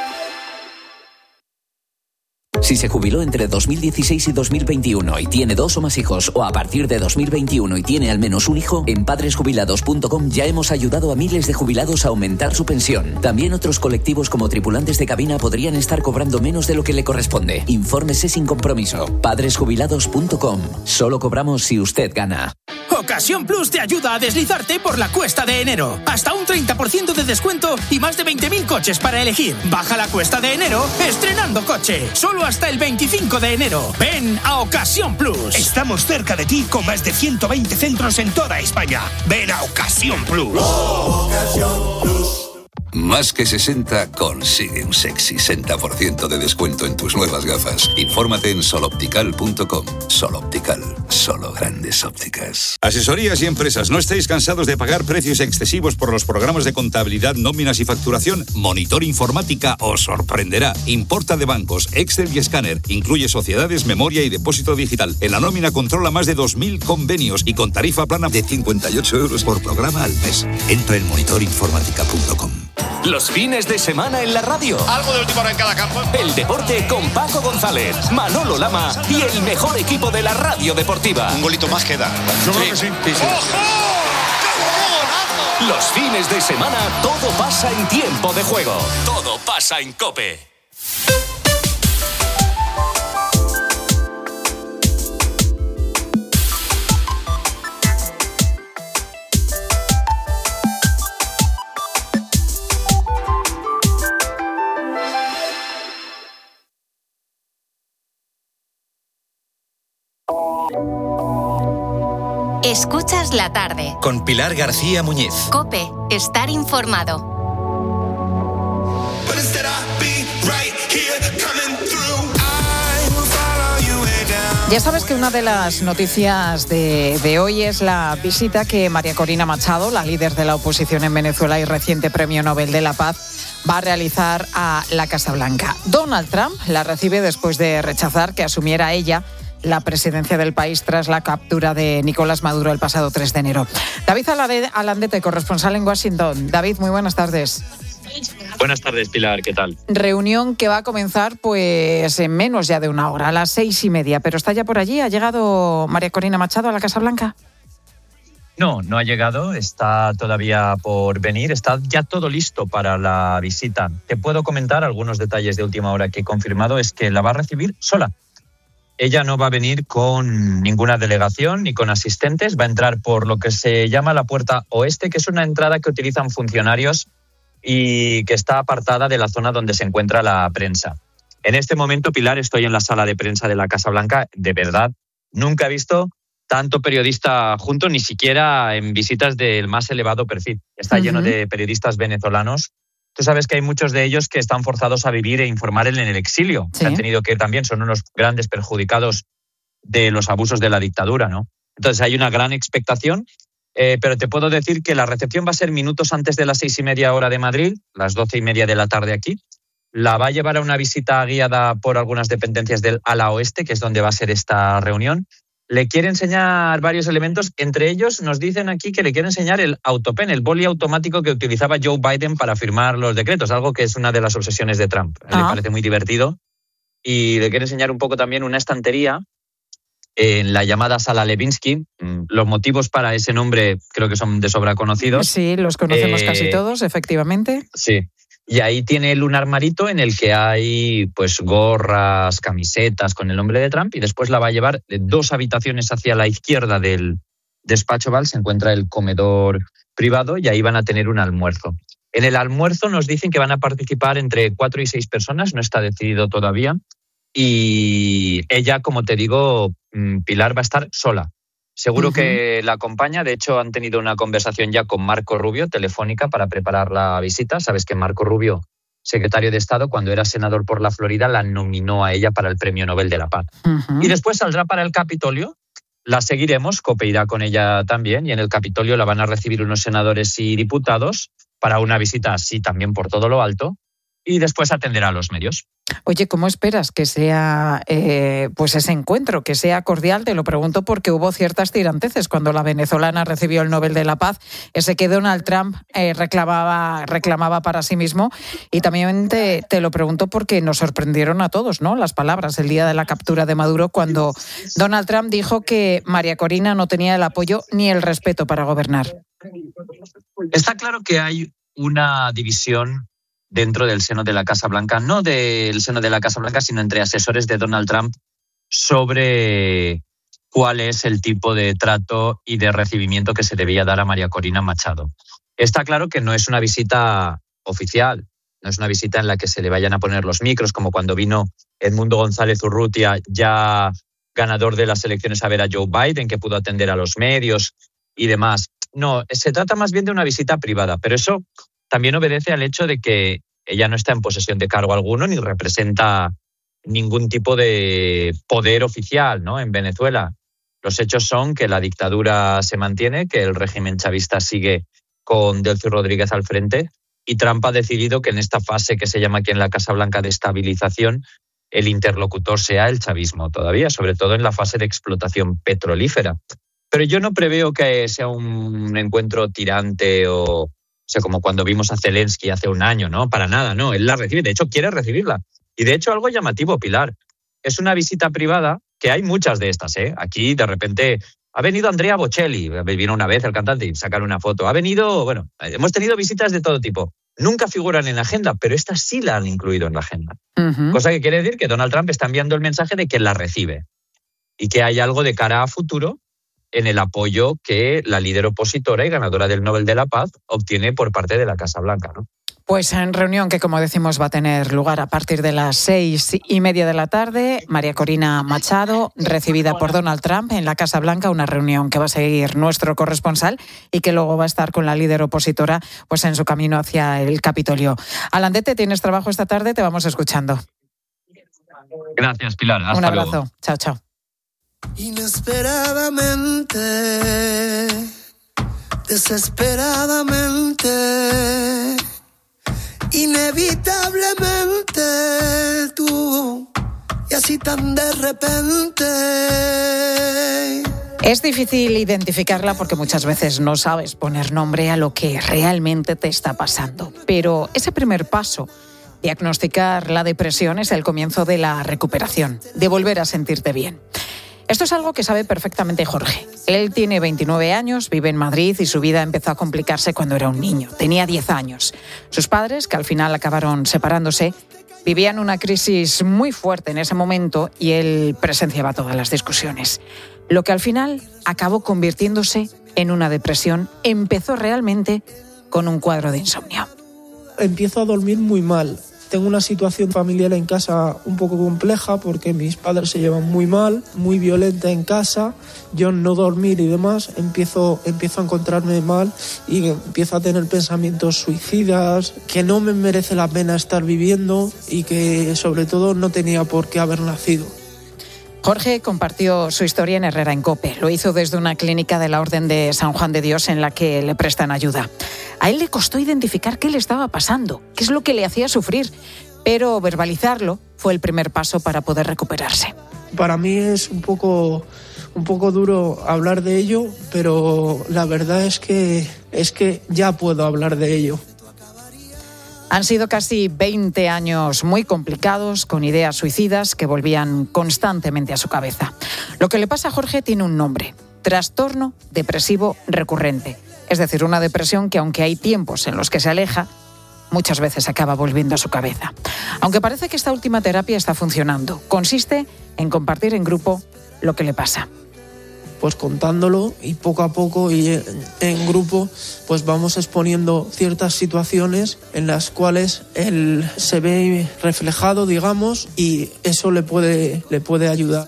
Si se jubiló entre 2016 y 2021 y tiene 2 o más hijos, o a partir de 2021 y tiene al menos un hijo, en padresjubilados.com ya hemos ayudado a miles de jubilados a aumentar su pensión. También otros colectivos como tripulantes de cabina podrían estar cobrando menos de lo que le corresponde. Infórmese sin compromiso. Padresjubilados.com. Solo cobramos si usted gana. Ocasión Plus te ayuda a deslizarte por la cuesta de enero. Hasta un 30% de descuento y más de 20.000 coches para elegir. Baja la cuesta de enero estrenando coche. Solo hasta el 25 de enero. Ven a Ocasión Plus. Estamos cerca de ti con más de 120 centros en toda España. Ven a Ocasión Plus. Ocasión Plus. Más que 60 consigue un sexy 60% de descuento en tus nuevas gafas. Infórmate en soloptical.com. Soloptical, solo grandes ópticas. Asesorías y empresas, ¿no estáis cansados de pagar precios excesivos por los programas de contabilidad, nóminas y facturación? Monitor Informática os sorprenderá. Importa de bancos, Excel y escáner. Incluye sociedades, memoria y depósito digital. En la nómina controla más de 2.000 convenios y con tarifa plana de 58 euros por programa al mes. Entra en monitorinformática.com. Los fines de semana en la radio. Algo de última hora en cada campo. El deporte con Paco González, Manolo Lama y el mejor equipo de la radio deportiva. Un golito más queda. Yo creo que sí. Los fines de semana todo pasa en tiempo de juego. Todo pasa en COPE. Escuchas la tarde. Con Pilar García Muñiz. COPE. Estar informado. Ya sabes que una de las noticias de hoy es la visita que María Corina Machado, la líder de la oposición en Venezuela y reciente Premio Nobel de la Paz, va a realizar a la Casa Blanca. Donald Trump la recibe después de rechazar que asumiera ella la presidencia del país tras la captura de Nicolás Maduro el pasado 3 de enero. David Alandete, corresponsal en Washington. David, muy buenas tardes. Buenas tardes, Pilar, ¿qué tal? Reunión que va a comenzar pues en menos ya de una hora, a las 6:30, pero está ya por allí. ¿Ha llegado María Corina Machado a la Casa Blanca? No ha llegado, está todavía por venir, está ya todo listo para la visita. Te puedo comentar algunos detalles de última hora que he confirmado, es que la va a recibir sola. Ella no va a venir con ninguna delegación ni con asistentes, va a entrar por lo que se llama la puerta oeste, que es una entrada que utilizan funcionarios y que está apartada de la zona donde se encuentra la prensa. En este momento, Pilar, estoy en la sala de prensa de la Casa Blanca. De verdad, nunca he visto tanto periodista junto, ni siquiera en visitas del más elevado perfil. Está lleno de periodistas venezolanos. Tú sabes que hay muchos de ellos que están forzados a vivir e informar en el exilio. Sí. Han tenido que ir también, son unos grandes perjudicados de los abusos de la dictadura, ¿no? Entonces hay una gran expectación. Pero te puedo decir que la recepción va a ser minutos antes de las 6:30 hora de Madrid, las 12:30 de la tarde aquí. La va a llevar a una visita guiada por algunas dependencias del ala oeste, que es donde va a ser esta reunión. Le quiere enseñar varios elementos. Entre ellos nos dicen aquí que le quiere enseñar el autopen, el boli automático que utilizaba Joe Biden para firmar los decretos, algo que es una de las obsesiones de Trump. Le parece muy divertido. Y le quiere enseñar un poco también una estantería en la llamada Sala Levinsky. Los motivos para ese nombre creo que son de sobra conocidos. Sí, los conocemos casi todos, efectivamente. Sí, y ahí tiene un armarito en el que hay pues gorras, camisetas con el nombre de Trump, y después la va a llevar de 2 habitaciones hacia la izquierda del despacho Oval. Se encuentra el comedor privado y ahí van a tener un almuerzo. En el almuerzo nos dicen que van a participar entre 4 y 6 personas, no está decidido todavía. Y ella, como te digo, Pilar, va a estar sola. Seguro que la acompaña. De hecho, han tenido una conversación ya con Marco Rubio, telefónica, para preparar la visita. Sabes que Marco Rubio, secretario de Estado, cuando era senador por la Florida, la nominó a ella para el Premio Nobel de la Paz. Y después saldrá para el Capitolio. La seguiremos, COPE irá con ella también, y en el Capitolio la van a recibir unos senadores y diputados para una visita así también por todo lo alto. Y después atenderá a los medios. Oye, ¿cómo esperas que sea pues ese encuentro, que sea cordial? Te lo pregunto porque hubo ciertas tiranteces cuando la venezolana recibió el Nobel de la Paz, ese que Donald Trump reclamaba para sí mismo. Y también te lo pregunto porque nos sorprendieron a todos, ¿no?, las palabras el día de la captura de Maduro, cuando Donald Trump dijo que María Corina no tenía el apoyo ni el respeto para gobernar. Está claro que hay una división dentro del seno de la Casa Blanca, no del seno de la Casa Blanca, sino entre asesores de Donald Trump, sobre cuál es el tipo de trato y de recibimiento que se debía dar a María Corina Machado. Está claro que no es una visita oficial, no es una visita en la que se le vayan a poner los micros, como cuando vino Edmundo González Urrutia, ya ganador de las elecciones, a ver a Joe Biden, que pudo atender a los medios y demás. No, se trata más bien de una visita privada, pero eso también obedece al hecho de que ella no está en posesión de cargo alguno ni representa ningún tipo de poder oficial, ¿no?, en Venezuela. Los hechos son que la dictadura se mantiene, que el régimen chavista sigue con Delcy Rodríguez al frente, y Trump ha decidido que en esta fase que se llama aquí en la Casa Blanca de estabilización, el interlocutor sea el chavismo todavía, sobre todo en la fase de explotación petrolífera. Pero yo no preveo que sea un encuentro tirante o sea, como cuando vimos a Zelensky hace un año, ¿no? Para nada, no. Él la recibe, de hecho quiere recibirla. Y de hecho algo llamativo, Pilar, es una visita privada, que hay muchas de estas, ¿eh? Aquí de repente ha venido Andrea Bocelli, vino una vez el cantante y sacar una foto. Ha venido, bueno, hemos tenido visitas de todo tipo. Nunca figuran en la agenda, pero esta sí la han incluido en la agenda. Cosa que quiere decir que Donald Trump está enviando el mensaje de que la recibe y que hay algo de cara a futuro en el apoyo que la líder opositora y ganadora del Nobel de la Paz obtiene por parte de la Casa Blanca, ¿no? Pues en reunión que, como decimos, va a tener lugar a partir de las 6:30 de la tarde. María Corina Machado, recibida por Donald Trump en la Casa Blanca, una reunión que va a seguir nuestro corresponsal y que luego va a estar con la líder opositora pues en su camino hacia el Capitolio. Alandete, tienes trabajo esta tarde, te vamos escuchando. Gracias, Pilar. Hasta Un abrazo. luego. Chao, chao. Inesperadamente, desesperadamente, inevitablemente tú, y así tan de repente. Es difícil identificarla porque muchas veces no sabes poner nombre a lo que realmente te está pasando. Pero ese primer paso, diagnosticar la depresión, es el comienzo de la recuperación, de volver a sentirte bien. Esto es algo que sabe perfectamente Jorge. Él tiene 29 años, vive en Madrid y su vida empezó a complicarse cuando era un niño. Tenía 10 años. Sus padres, que al final acabaron separándose, vivían una crisis muy fuerte en ese momento y él presenciaba todas las discusiones. Lo que al final acabó convirtiéndose en una depresión, empezó realmente con un cuadro de insomnio. Empiezo a dormir muy mal. Tengo una situación familiar en casa un poco compleja porque mis padres se llevan muy mal, muy violenta en casa. Yo no dormir y demás, empiezo a encontrarme mal y empiezo a tener pensamientos suicidas, que no me merece la pena estar viviendo y que sobre todo no tenía por qué haber nacido. Jorge compartió su historia en Herrera en COPE. Lo hizo desde una clínica de la Orden de San Juan de Dios en la que le prestan ayuda. A él le costó identificar qué le estaba pasando, qué es lo que le hacía sufrir, pero verbalizarlo fue el primer paso para poder recuperarse. Para mí es un poco duro hablar de ello, pero la verdad es que ya puedo hablar de ello. Han sido casi 20 años muy complicados, con ideas suicidas que volvían constantemente a su cabeza. Lo que le pasa a Jorge tiene un nombre: trastorno depresivo recurrente. Es decir, una depresión que, aunque hay tiempos en los que se aleja, muchas veces acaba volviendo a su cabeza. Aunque parece que esta última terapia está funcionando. Consiste en compartir en grupo lo que le pasa. Pues contándolo y poco a poco y en grupo pues vamos exponiendo ciertas situaciones en las cuales él se ve reflejado, digamos, y eso le puede ayudar.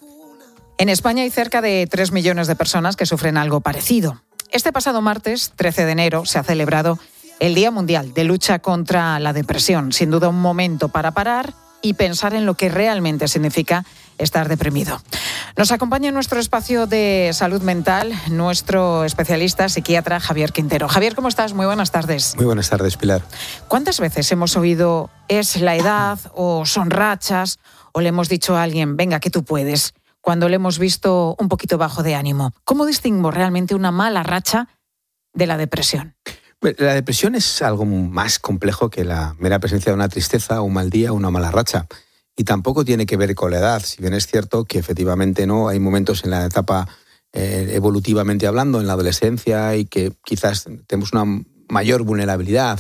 En España hay cerca de 3 millones de personas que sufren algo parecido. Este pasado martes, 13 de enero, se ha celebrado el Día Mundial de Lucha contra la Depresión. Sin duda un momento para parar y pensar en lo que realmente significa estar deprimido. Nos acompaña en nuestro espacio de salud mental nuestro especialista psiquiatra Javier Quintero. Javier, ¿cómo estás? Muy buenas tardes. Muy buenas tardes, Pilar. ¿Cuántas veces hemos oído es la edad o son rachas o le hemos dicho a alguien, venga, que tú puedes, cuando le hemos visto un poquito bajo de ánimo? ¿Cómo distingo realmente una mala racha de la depresión? La depresión es algo más complejo que la mera presencia de una tristeza, un mal día o una mala racha. Y tampoco tiene que ver con la edad, si bien es cierto que efectivamente no hay momentos en la etapa evolutivamente hablando, en la adolescencia, y que quizás tenemos una mayor vulnerabilidad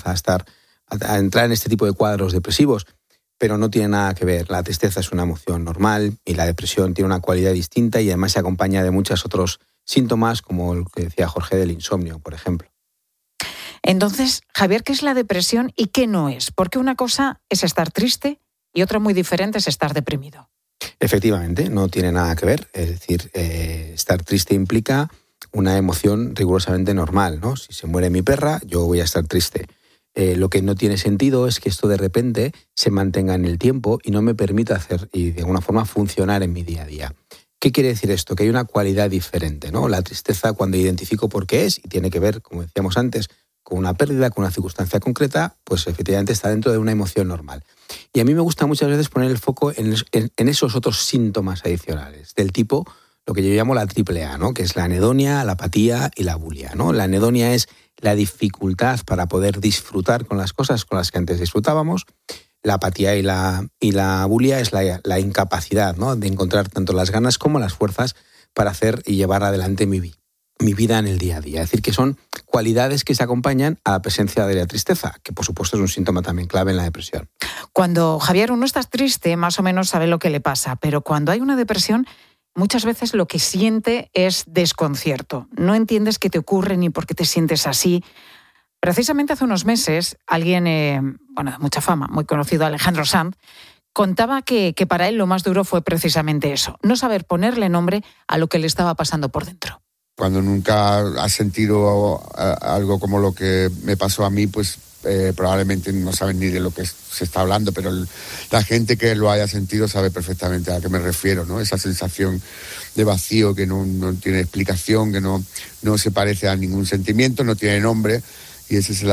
a entrar en este tipo de cuadros depresivos, pero no tiene nada que ver. La tristeza es una emoción normal y la depresión tiene una cualidad distinta y además se acompaña de muchos otros síntomas, como el que decía Jorge del insomnio, por ejemplo. Entonces, Javier, ¿qué es la depresión y qué no es? Porque una cosa es estar triste y otra muy diferente es estar deprimido. Efectivamente, no tiene nada que ver. Es decir, estar triste implica una emoción rigurosamente normal, ¿no? Si se muere mi perra, yo voy a estar triste. Lo que no tiene sentido es que esto de repente se mantenga en el tiempo y no me permita hacer y de alguna forma funcionar en mi día a día. ¿Qué quiere decir esto? Que hay una cualidad diferente, ¿no? La tristeza, cuando identifico por qué es, y tiene que ver, como decíamos antes, con una pérdida, con una circunstancia concreta, pues efectivamente está dentro de una emoción normal. Y a mí me gusta muchas veces poner el foco en esos otros síntomas adicionales, del tipo, lo que yo llamo la AAA, ¿no? Que es la anedonia, la apatía y la bulia, ¿no? La anedonia es la dificultad para poder disfrutar con las cosas con las que antes disfrutábamos. La apatía y la bulia es la incapacidad, ¿no? De encontrar tanto las ganas como las fuerzas para hacer y llevar adelante mi vida en el día a día. Es decir, que son cualidades que se acompañan a la presencia de la tristeza, que por supuesto es un síntoma también clave en la depresión. Cuando, Javier, uno está triste, más o menos sabe lo que le pasa, pero cuando hay una depresión, muchas veces lo que siente es desconcierto. No entiendes qué te ocurre ni por qué te sientes así. Precisamente hace unos meses, alguien, de mucha fama, muy conocido, Alejandro Sanz, contaba que para él lo más duro fue precisamente eso, no saber ponerle nombre a lo que le estaba pasando por dentro. Cuando nunca has sentido algo como lo que me pasó a mí, pues probablemente no saben ni de lo que se está hablando, pero la gente que lo haya sentido sabe perfectamente a qué me refiero, ¿no? Esa sensación de vacío que no tiene explicación, que no se parece a ningún sentimiento, no tiene nombre, y esa es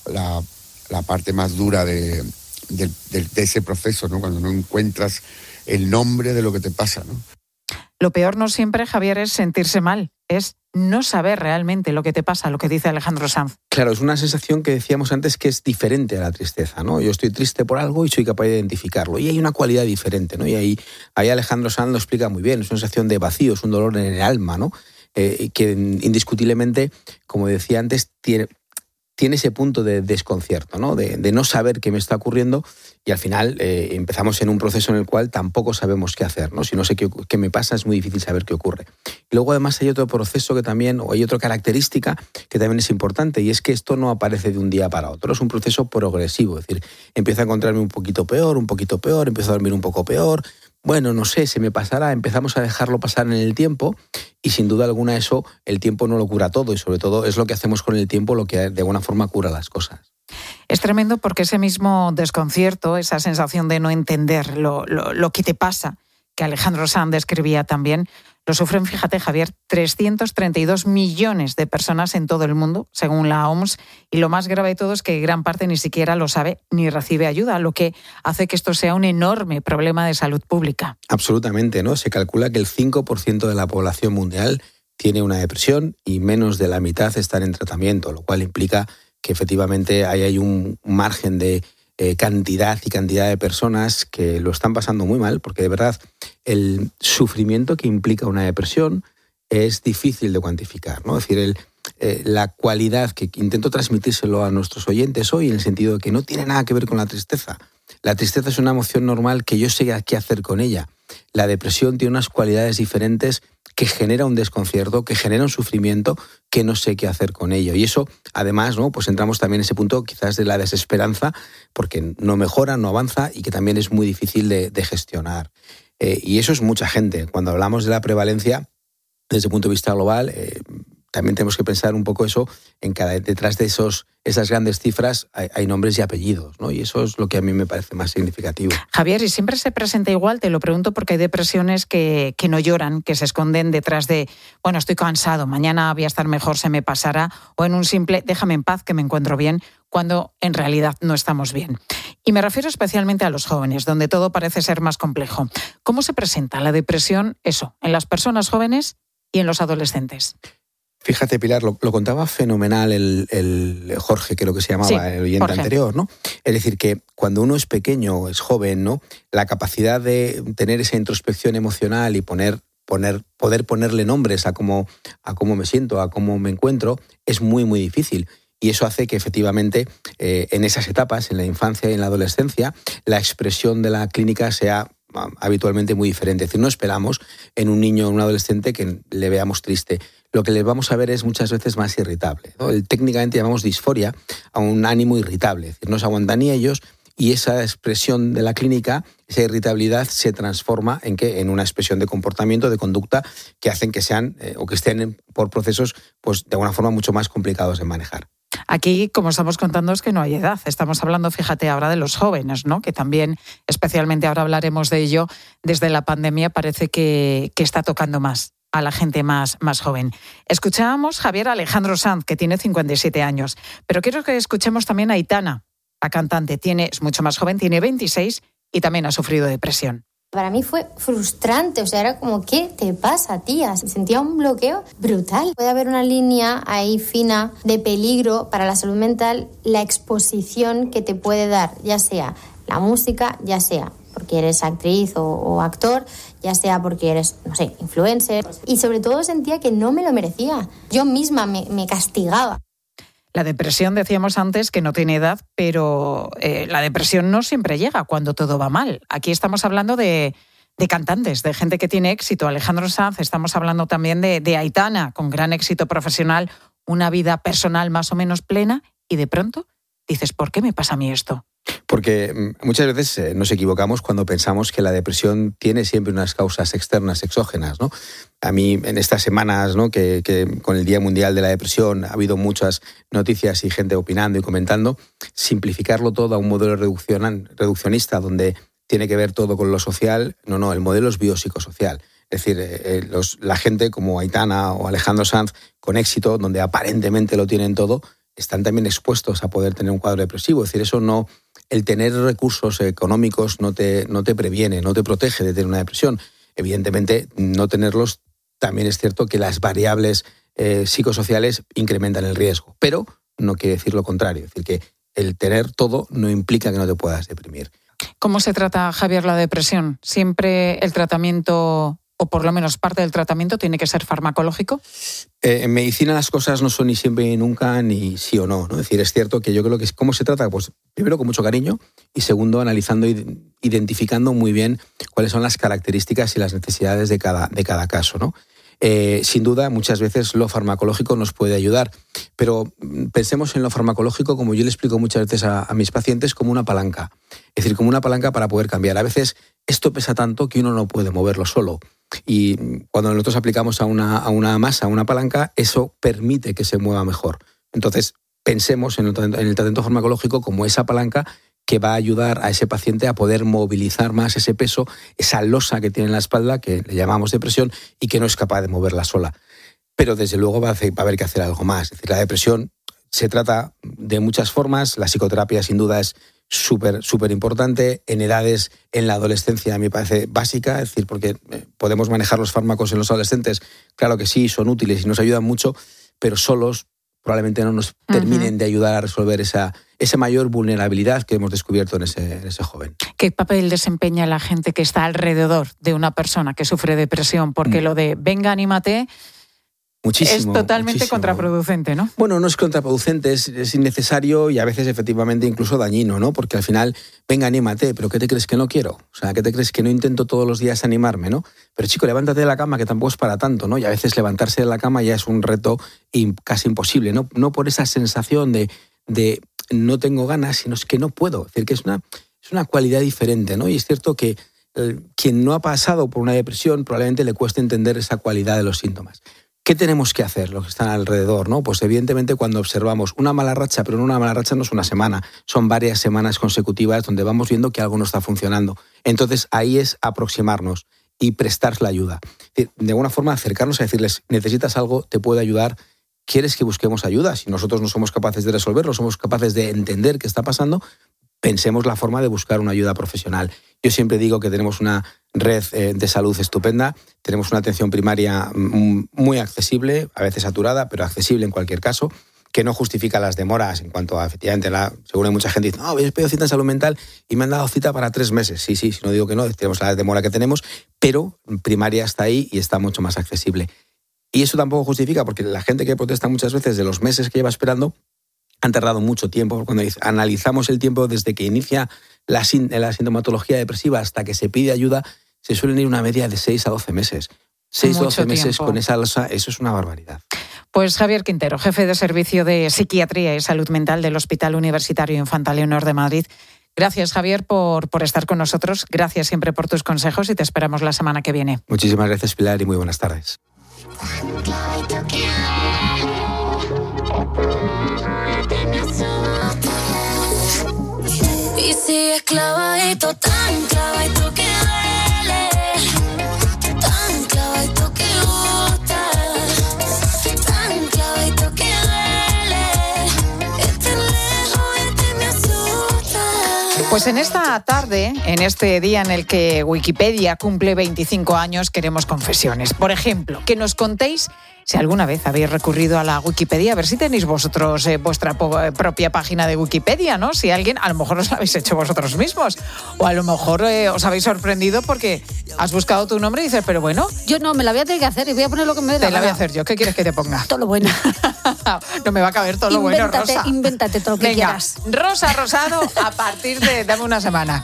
la parte más dura de ese proceso, ¿no? Cuando no encuentras el nombre de lo que te pasa, ¿no? Lo peor no siempre, Javier, es sentirse mal, es no saber realmente lo que te pasa, lo que dice Alejandro Sanz. Claro, es una sensación que decíamos antes que es diferente a la tristeza, ¿no? Yo estoy triste por algo y soy capaz de identificarlo. Y hay una cualidad diferente, ¿no? Y ahí Alejandro Sanz lo explica muy bien. Es una sensación de vacío, es un dolor en el alma, ¿no? Que indiscutiblemente, como decía antes, tiene ese punto de desconcierto, ¿no? De no saber qué me está ocurriendo, y al final empezamos en un proceso en el cual tampoco sabemos qué hacer, ¿no? Si no sé qué me pasa, es muy difícil saber qué ocurre. Y luego además hay otro proceso hay otra característica que también es importante, y es que esto no aparece de un día para otro, es un proceso progresivo, es decir, empiezo a encontrarme un poquito peor, empiezo a dormir un poco peor, bueno, no sé, se me pasará, empezamos a dejarlo pasar en el tiempo, y sin duda alguna eso, el tiempo no lo cura todo, y sobre todo es lo que hacemos con el tiempo lo que de alguna forma cura las cosas. Es tremendo porque ese mismo desconcierto, esa sensación de no entender lo que te pasa, que Alejandro Sanz describía también, lo sufren, fíjate, Javier, 332 millones de personas en todo el mundo, según la OMS, y lo más grave de todo es que gran parte ni siquiera lo sabe ni recibe ayuda, lo que hace que esto sea un enorme problema de salud pública. Absolutamente, ¿no? Se calcula que el 5% de la población mundial tiene una depresión y menos de la mitad están en tratamiento, lo cual implica que efectivamente hay un margen de cantidad de personas que lo están pasando muy mal, porque de verdad el sufrimiento que implica una depresión es difícil de cuantificar, ¿no? Es decir, la cualidad que intento transmitírselo a nuestros oyentes hoy, en el sentido de que no tiene nada que ver con la tristeza. La tristeza es una emoción normal que yo sé qué hacer con ella. La depresión tiene unas cualidades diferentes que genera un desconcierto, que genera un sufrimiento que no sé qué hacer con ello. Y eso, además, ¿no? Pues entramos también en ese punto quizás de la desesperanza, porque no mejora, no avanza y que también es muy difícil de gestionar. Y eso es mucha gente. Cuando hablamos de la prevalencia, desde el punto de vista global, también tenemos que pensar un poco eso, detrás de esas grandes cifras hay nombres y apellidos, ¿no? Y eso es lo que a mí me parece más significativo. Javier, ¿y siempre se presenta igual? Te lo pregunto porque hay depresiones que no lloran, que se esconden detrás de, bueno, estoy cansado, mañana voy a estar mejor, se me pasará, o en un simple, déjame en paz que me encuentro bien, cuando en realidad no estamos bien. Y me refiero especialmente a los jóvenes, donde todo parece ser más complejo. ¿Cómo se presenta la depresión, en las personas jóvenes y en los adolescentes? Fíjate, Pilar, lo contaba fenomenal el Jorge, que es lo que se llamaba, sí, el oyente Jorge anterior, ¿no? Es decir, que cuando uno es pequeño, es joven, ¿no? La capacidad de tener esa introspección emocional y poder ponerle nombres a cómo me siento, a cómo me encuentro, es muy, muy difícil. Y eso hace que efectivamente en esas etapas, en la infancia y en la adolescencia, la expresión de la clínica sea habitualmente muy diferente. Es decir, no esperamos en un niño o un adolescente que le veamos triste. Lo que les vamos a ver es muchas veces más irritable, ¿no? Técnicamente llamamos disforia a un ánimo irritable, es decir, no se aguantan ni ellos, y esa expresión de la clínica, esa irritabilidad se transforma en una expresión de comportamiento, de conducta, que hacen que sean o que estén por procesos pues de alguna forma mucho más complicados de manejar. Aquí, como estamos contando, es que no hay edad. Estamos hablando, fíjate, ahora de los jóvenes, ¿no? Que también, especialmente ahora hablaremos de ello, desde la pandemia parece que está tocando más a la gente más joven. Escuchábamos, Javier, a Alejandro Sanz, que tiene 57 años, pero quiero que escuchemos también a Aitana, la cantante. Es mucho más joven, tiene 26 y también ha sufrido depresión. Para mí fue frustrante, o sea, era como, ¿qué te pasa, tía? Sentía un bloqueo brutal. Puede haber una línea ahí fina de peligro para la salud mental, la exposición que te puede dar, ya sea la música, ya sea porque eres actriz o actor, ya sea porque eres, no sé, influencer. Y sobre todo sentía que no me lo merecía. Yo misma me castigaba. La depresión, decíamos antes, que no tiene edad, pero la depresión no siempre llega cuando todo va mal. Aquí estamos hablando de cantantes, de gente que tiene éxito. Alejandro Sanz, estamos hablando también de Aitana, con gran éxito profesional, una vida personal más o menos plena y de pronto dices, ¿por qué me pasa a mí esto? Porque muchas veces nos equivocamos cuando pensamos que la depresión tiene siempre unas causas externas, exógenas, ¿no? A mí en estas semanas, ¿no? que con el Día Mundial de la Depresión ha habido muchas noticias y gente opinando y comentando, simplificarlo todo a un modelo reduccionista donde tiene que ver todo con lo social. No, el modelo es biopsicosocial. Es decir, la gente como Aitana o Alejandro Sanz, con éxito, donde aparentemente lo tienen todo, están también expuestos a poder tener un cuadro depresivo. Es decir, eso no, el tener recursos económicos no te previene, no te protege de tener una depresión. Evidentemente, no tenerlos, también es cierto que las variables psicosociales incrementan el riesgo, pero no quiere decir lo contrario. Es decir, que el tener todo no implica que no te puedas deprimir. ¿Cómo se trata, Javier, la depresión? ¿Siempre el tratamiento, o por lo menos parte del tratamiento, tiene que ser farmacológico? En medicina las cosas no son ni siempre ni nunca, ni sí o no, ¿no? Es decir, es cierto que yo creo que ¿cómo se trata? Pues primero con mucho cariño y segundo analizando y identificando muy bien cuáles son las características y las necesidades de cada caso, ¿no? Sin duda, muchas veces lo farmacológico nos puede ayudar, pero pensemos en lo farmacológico, como yo le explico muchas veces a mis pacientes, como una palanca. Es decir, como una palanca para poder cambiar. A veces esto pesa tanto que uno no puede moverlo solo. Y cuando nosotros aplicamos a una masa, a una palanca, eso permite que se mueva mejor. Entonces, pensemos en el tratamiento farmacológico como esa palanca que va a ayudar a ese paciente a poder movilizar más ese peso, esa losa que tiene en la espalda, que le llamamos depresión, y que no es capaz de moverla sola. Pero desde luego va a haber que hacer algo más. Es decir, la depresión se trata de muchas formas. La psicoterapia sin duda es súper importante. En edades, en la adolescencia, a mí me parece básica, es decir, porque podemos manejar los fármacos en los adolescentes, claro que sí, son útiles y nos ayudan mucho, pero solos probablemente no nos terminen de ayudar a resolver esa mayor vulnerabilidad que hemos descubierto en ese joven. ¿Qué papel desempeña la gente que está alrededor de una persona que sufre depresión? Porque lo de venga, anímate, muchísimo, es totalmente muchísimo. Contraproducente, ¿no? Bueno, no es contraproducente, es innecesario y a veces efectivamente incluso dañino, ¿no? Porque al final, venga, anímate, pero ¿qué te crees que no quiero? O sea, ¿qué te crees que no intento todos los días animarme, no? Pero chico, levántate de la cama, que tampoco es para tanto, ¿no? Y a veces levantarse de la cama ya es un reto casi imposible, ¿no? No por esa sensación de no tengo ganas, sino es que no puedo. Es decir, que es una cualidad diferente, ¿no? Y es cierto que quien no ha pasado por una depresión probablemente le cueste entender esa cualidad de los síntomas. ¿Qué tenemos que hacer los que están alrededor, no? Pues evidentemente cuando observamos una mala racha, pero no una mala racha no es una semana, son varias semanas consecutivas donde vamos viendo que algo no está funcionando. Entonces ahí es aproximarnos y prestar la ayuda. De alguna forma acercarnos a decirles, necesitas algo, te puedo ayudar, ¿quieres que busquemos ayuda? Si nosotros no somos capaces de resolverlo, somos capaces de entender qué está pasando, pensemos la forma de buscar una ayuda profesional. Yo siempre digo que tenemos una red de salud estupenda, tenemos una atención primaria muy accesible, a veces saturada, pero accesible en cualquier caso, que no justifica las demoras en cuanto a, efectivamente, seguro hay mucha gente que dice, no, he pedido cita en salud mental y me han dado cita para 3 meses. Sí, si no digo que no, tenemos la demora que tenemos, pero primaria está ahí y está mucho más accesible. Y eso tampoco justifica, porque la gente que protesta muchas veces de los meses que lleva esperando, han tardado mucho tiempo. Cuando analizamos el tiempo desde que inicia la sintomatología depresiva hasta que se pide ayuda, se suelen ir una media de 6 a 12 meses. 6 a 12 meses con esa losa, eso es una barbaridad. Pues Javier Quintero, jefe de Servicio de Psiquiatría y Salud Mental del Hospital Universitario Infanta Leonor de Madrid. Gracias, Javier, por estar con nosotros. Gracias siempre por tus consejos y te esperamos la semana que viene. Muchísimas gracias, Pilar, y muy buenas tardes. Y sigues clavadito, tan clavadito que duele, tan clavadito que gusta, tan clavadito que duele, este lejos, este me asusta. Pues en esta tarde, en este día en el que Wikipedia cumple 25 años, queremos confesiones. Por ejemplo, que nos contéis si alguna vez habéis recurrido a la Wikipedia, a ver si tenéis vosotros vuestra propia página de Wikipedia, ¿no? Si alguien, a lo mejor os la habéis hecho vosotros mismos, o a lo mejor os habéis sorprendido porque has buscado tu nombre y dices, pero bueno. Yo no, me la voy a tener que hacer y voy a poner lo que me dé la gana. Te la voy a hacer yo, ¿qué quieres que te ponga? Todo lo bueno. No me va a caber todo lo bueno, Rosa. Invéntate todo lo que quieras. Rosa Rosado, a partir de... Dame una semana.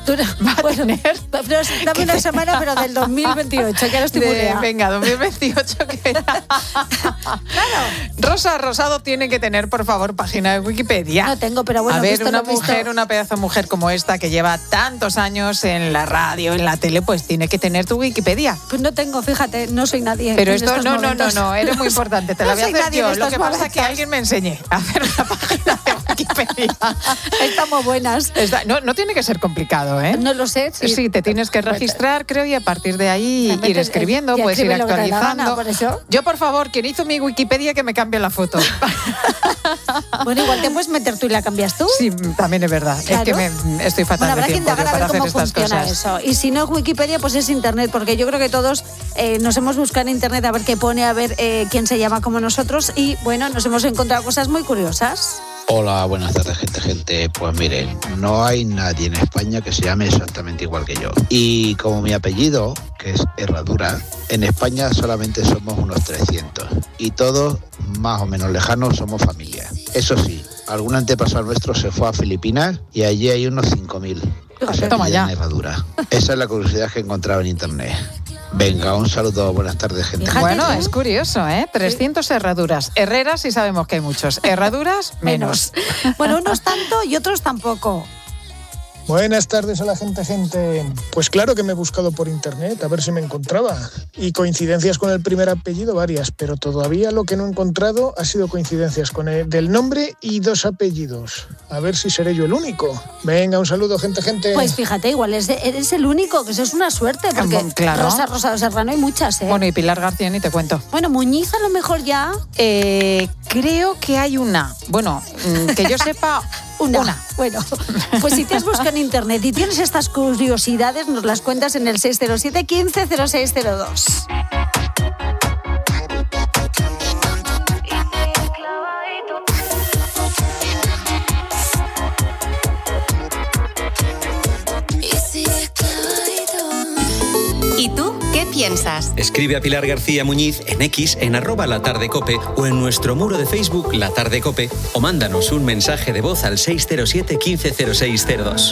Dame una semana, pero del 2028, que ahora estoy muy venga, 2028. Claro. Rosa Rosado tiene que tener, por favor, página de Wikipedia. No tengo, pero bueno, a ver, una pedazo de mujer como esta, que lleva tantos años en la radio, en la tele, pues tiene que tener tu Wikipedia. Pues no tengo, fíjate, no soy nadie. Pero esto no, eres muy importante, te la voy a hacer yo. Lo que pasa es que alguien me enseñe a hacer una página de Wikipedia. Estamos buenas. No tiene que ser complicado, ¿eh? No lo sé. Sí, te tienes que registrar, creo, y a partir de ahí ir escribiendo, puedes ir actualizando. Yo, por favor, quien hizo mi Wikipedia, que me cambie la foto. Bueno, igual te puedes meter tú y la cambias tú. Sí, también es verdad. Claro. Es que estoy fatal de tiempo para hacer estas cosas. Eso. Y si no es Wikipedia, pues es Internet, porque yo creo que todos nos hemos buscado en Internet a ver qué pone, a ver quién se llama como nosotros, y bueno, nos hemos encontrado cosas muy curiosas. Hola, buenas tardes, gente. Pues miren, no hay nadie en España que se llame exactamente igual que yo. Y como mi apellido, que es Herradura, en España solamente somos unos 300. Y todos, más o menos lejanos, somos familia. Eso sí, algún antepasado nuestro se fue a Filipinas y allí hay unos 5.000. Toma ya. Herradura. Esa es la curiosidad que he encontrado en Internet. Venga, un saludo, buenas tardes, gente. Bueno, es curioso, ¿eh? 300 herraduras. Herreras sí sabemos que hay muchos. Herraduras, menos. Bueno, unos tanto y otros tampoco. Buenas tardes a la gente. Pues claro que me he buscado por internet a ver si me encontraba. Y coincidencias con el primer apellido varias, pero todavía lo que no he encontrado ha sido coincidencias con el del nombre y 2 apellidos. A ver si seré yo el único. Venga, un saludo, gente. Pues fíjate, igual eres el único, que eso es una suerte, porque claro. Rosa Rosado Serrano hay muchas, ¿eh? Bueno, y Pilar García ni te cuento. Bueno, Muñiz a lo mejor ya. Creo que hay una. Bueno, que yo sepa... Una. Bueno, pues si te has buscado en Internet y tienes estas curiosidades, nos las cuentas en el 607 15 0602. ¿Y tú qué piensas? Escribe a Pilar García Muñiz en X, en @latardecope o en nuestro muro de Facebook La Tarde Cope, o mándanos un mensaje de voz al 607 15 0602.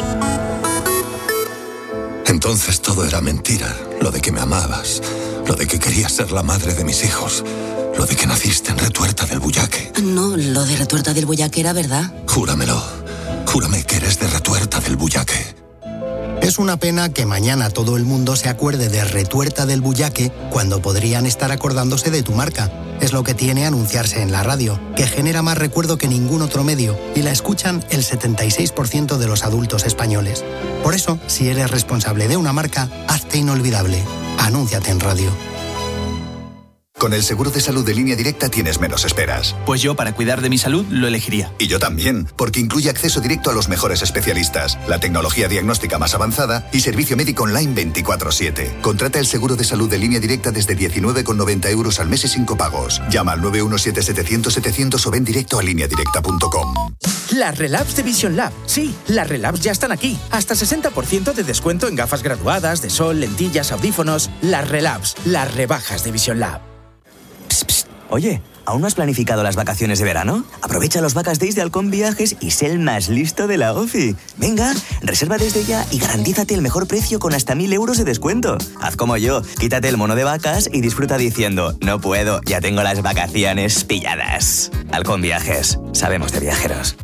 Entonces todo era mentira. Lo de que me amabas, lo de que querías ser la madre de mis hijos, lo de que naciste en Retuerta del Bullaque. No, lo de Retuerta del Bullaque era verdad. Júramelo. Júrame que eres de Retuerta del Bullaque. Es una pena que mañana todo el mundo se acuerde de Retuerta del Bullaque cuando podrían estar acordándose de tu marca. Es lo que tiene anunciarse en la radio, que genera más recuerdo que ningún otro medio, y la escuchan el 76% de los adultos españoles. Por eso, si eres responsable de una marca, hazte inolvidable. Anúnciate en radio. Con el seguro de salud de Línea Directa tienes menos esperas. Pues yo, para cuidar de mi salud, lo elegiría. Y yo también, porque incluye acceso directo a los mejores especialistas, la tecnología diagnóstica más avanzada y servicio médico online 24/7. Contrata el seguro de salud de Línea Directa desde 19,90 € al mes y sin copagos. Llama al 917-700-700 o ven directo a lineadirecta.com. Las Relabs de Vision Lab. Sí, las Relabs ya están aquí. Hasta 60% de descuento en gafas graduadas, de sol, lentillas, audífonos. Las Relabs, las rebajas de Vision Lab. Oye, ¿aún no has planificado las vacaciones de verano? Aprovecha los Vacas Days de Halcón Viajes y sé el más listo de la OFI. Venga, reserva desde ya y garantízate el mejor precio con hasta 1.000 € de descuento. Haz como yo, quítate el mono de vacas y disfruta diciendo: no puedo, ya tengo las vacaciones pilladas. Halcón Viajes, sabemos de viajeros.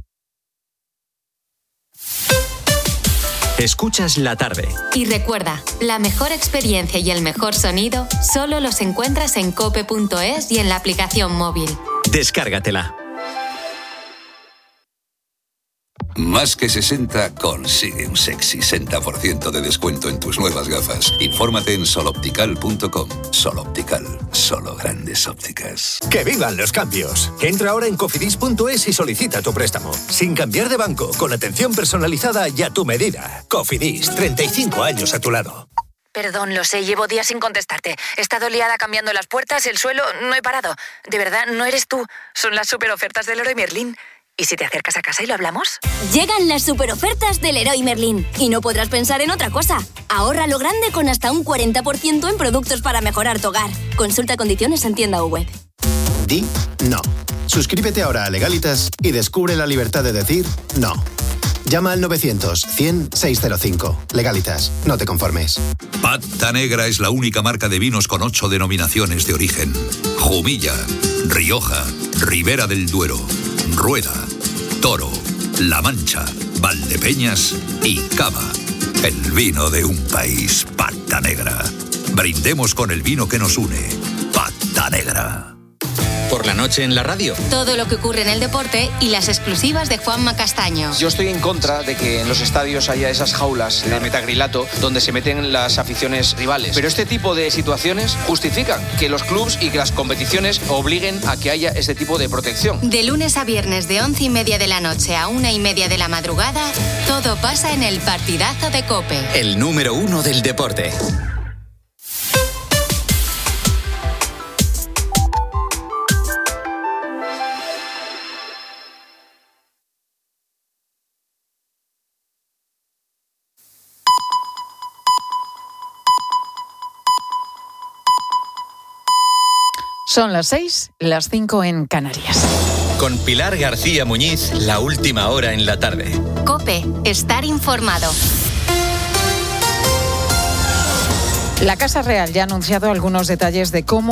Escuchas La Tarde. Y recuerda, la mejor experiencia y el mejor sonido solo los encuentras en cope.es y en la aplicación móvil. Descárgatela. Más que 60 consigue un sexy 60% de descuento en tus nuevas gafas. Infórmate en soloptical.com. Soloptical, solo grandes ópticas. ¡Que vivan los cambios! Entra ahora en cofidis.es y solicita tu préstamo. Sin cambiar de banco, con atención personalizada y a tu medida. Cofidis, 35 años a tu lado. Perdón, lo sé, llevo días sin contestarte. He estado liada cambiando las puertas, el suelo, no he parado. De verdad, no eres tú. Son las super ofertas del Leroy Merlin. ¿Y si te acercas a casa y lo hablamos? Llegan las superofertas del Leroy Merlin y no podrás pensar en otra cosa. Ahorra lo grande con hasta un 40% en productos para mejorar tu hogar. Consulta condiciones en tienda o web. Di no. Suscríbete ahora a Legalitas y descubre la libertad de decir no. Llama al 900-100-605. Legalitas, no te conformes. Pata Negra es la única marca de vinos con 8 denominaciones de origen. Jumilla, Rioja, Ribera del Duero, Rueda, Toro, La Mancha, Valdepeñas y Cava. El vino de un país. Pata Negra. Brindemos con el vino que nos une. Pata Negra. Por la noche en la radio. Todo lo que ocurre en el deporte y las exclusivas de Juanma Castaño. Yo estoy en contra de que en los estadios haya esas jaulas de metacrilato donde se meten las aficiones rivales. Pero este tipo de situaciones justifican que los clubs y que las competiciones obliguen a que haya este tipo de protección. De lunes a viernes de 11:30 de la noche a 1:30 de la madrugada, todo pasa en el partidazo de COPE. El número 1 del deporte. Son las 6, las 5 en Canarias. Con Pilar García Muñiz, la última hora en la tarde. COPE, estar informado. La Casa Real ya ha anunciado algunos detalles de cómo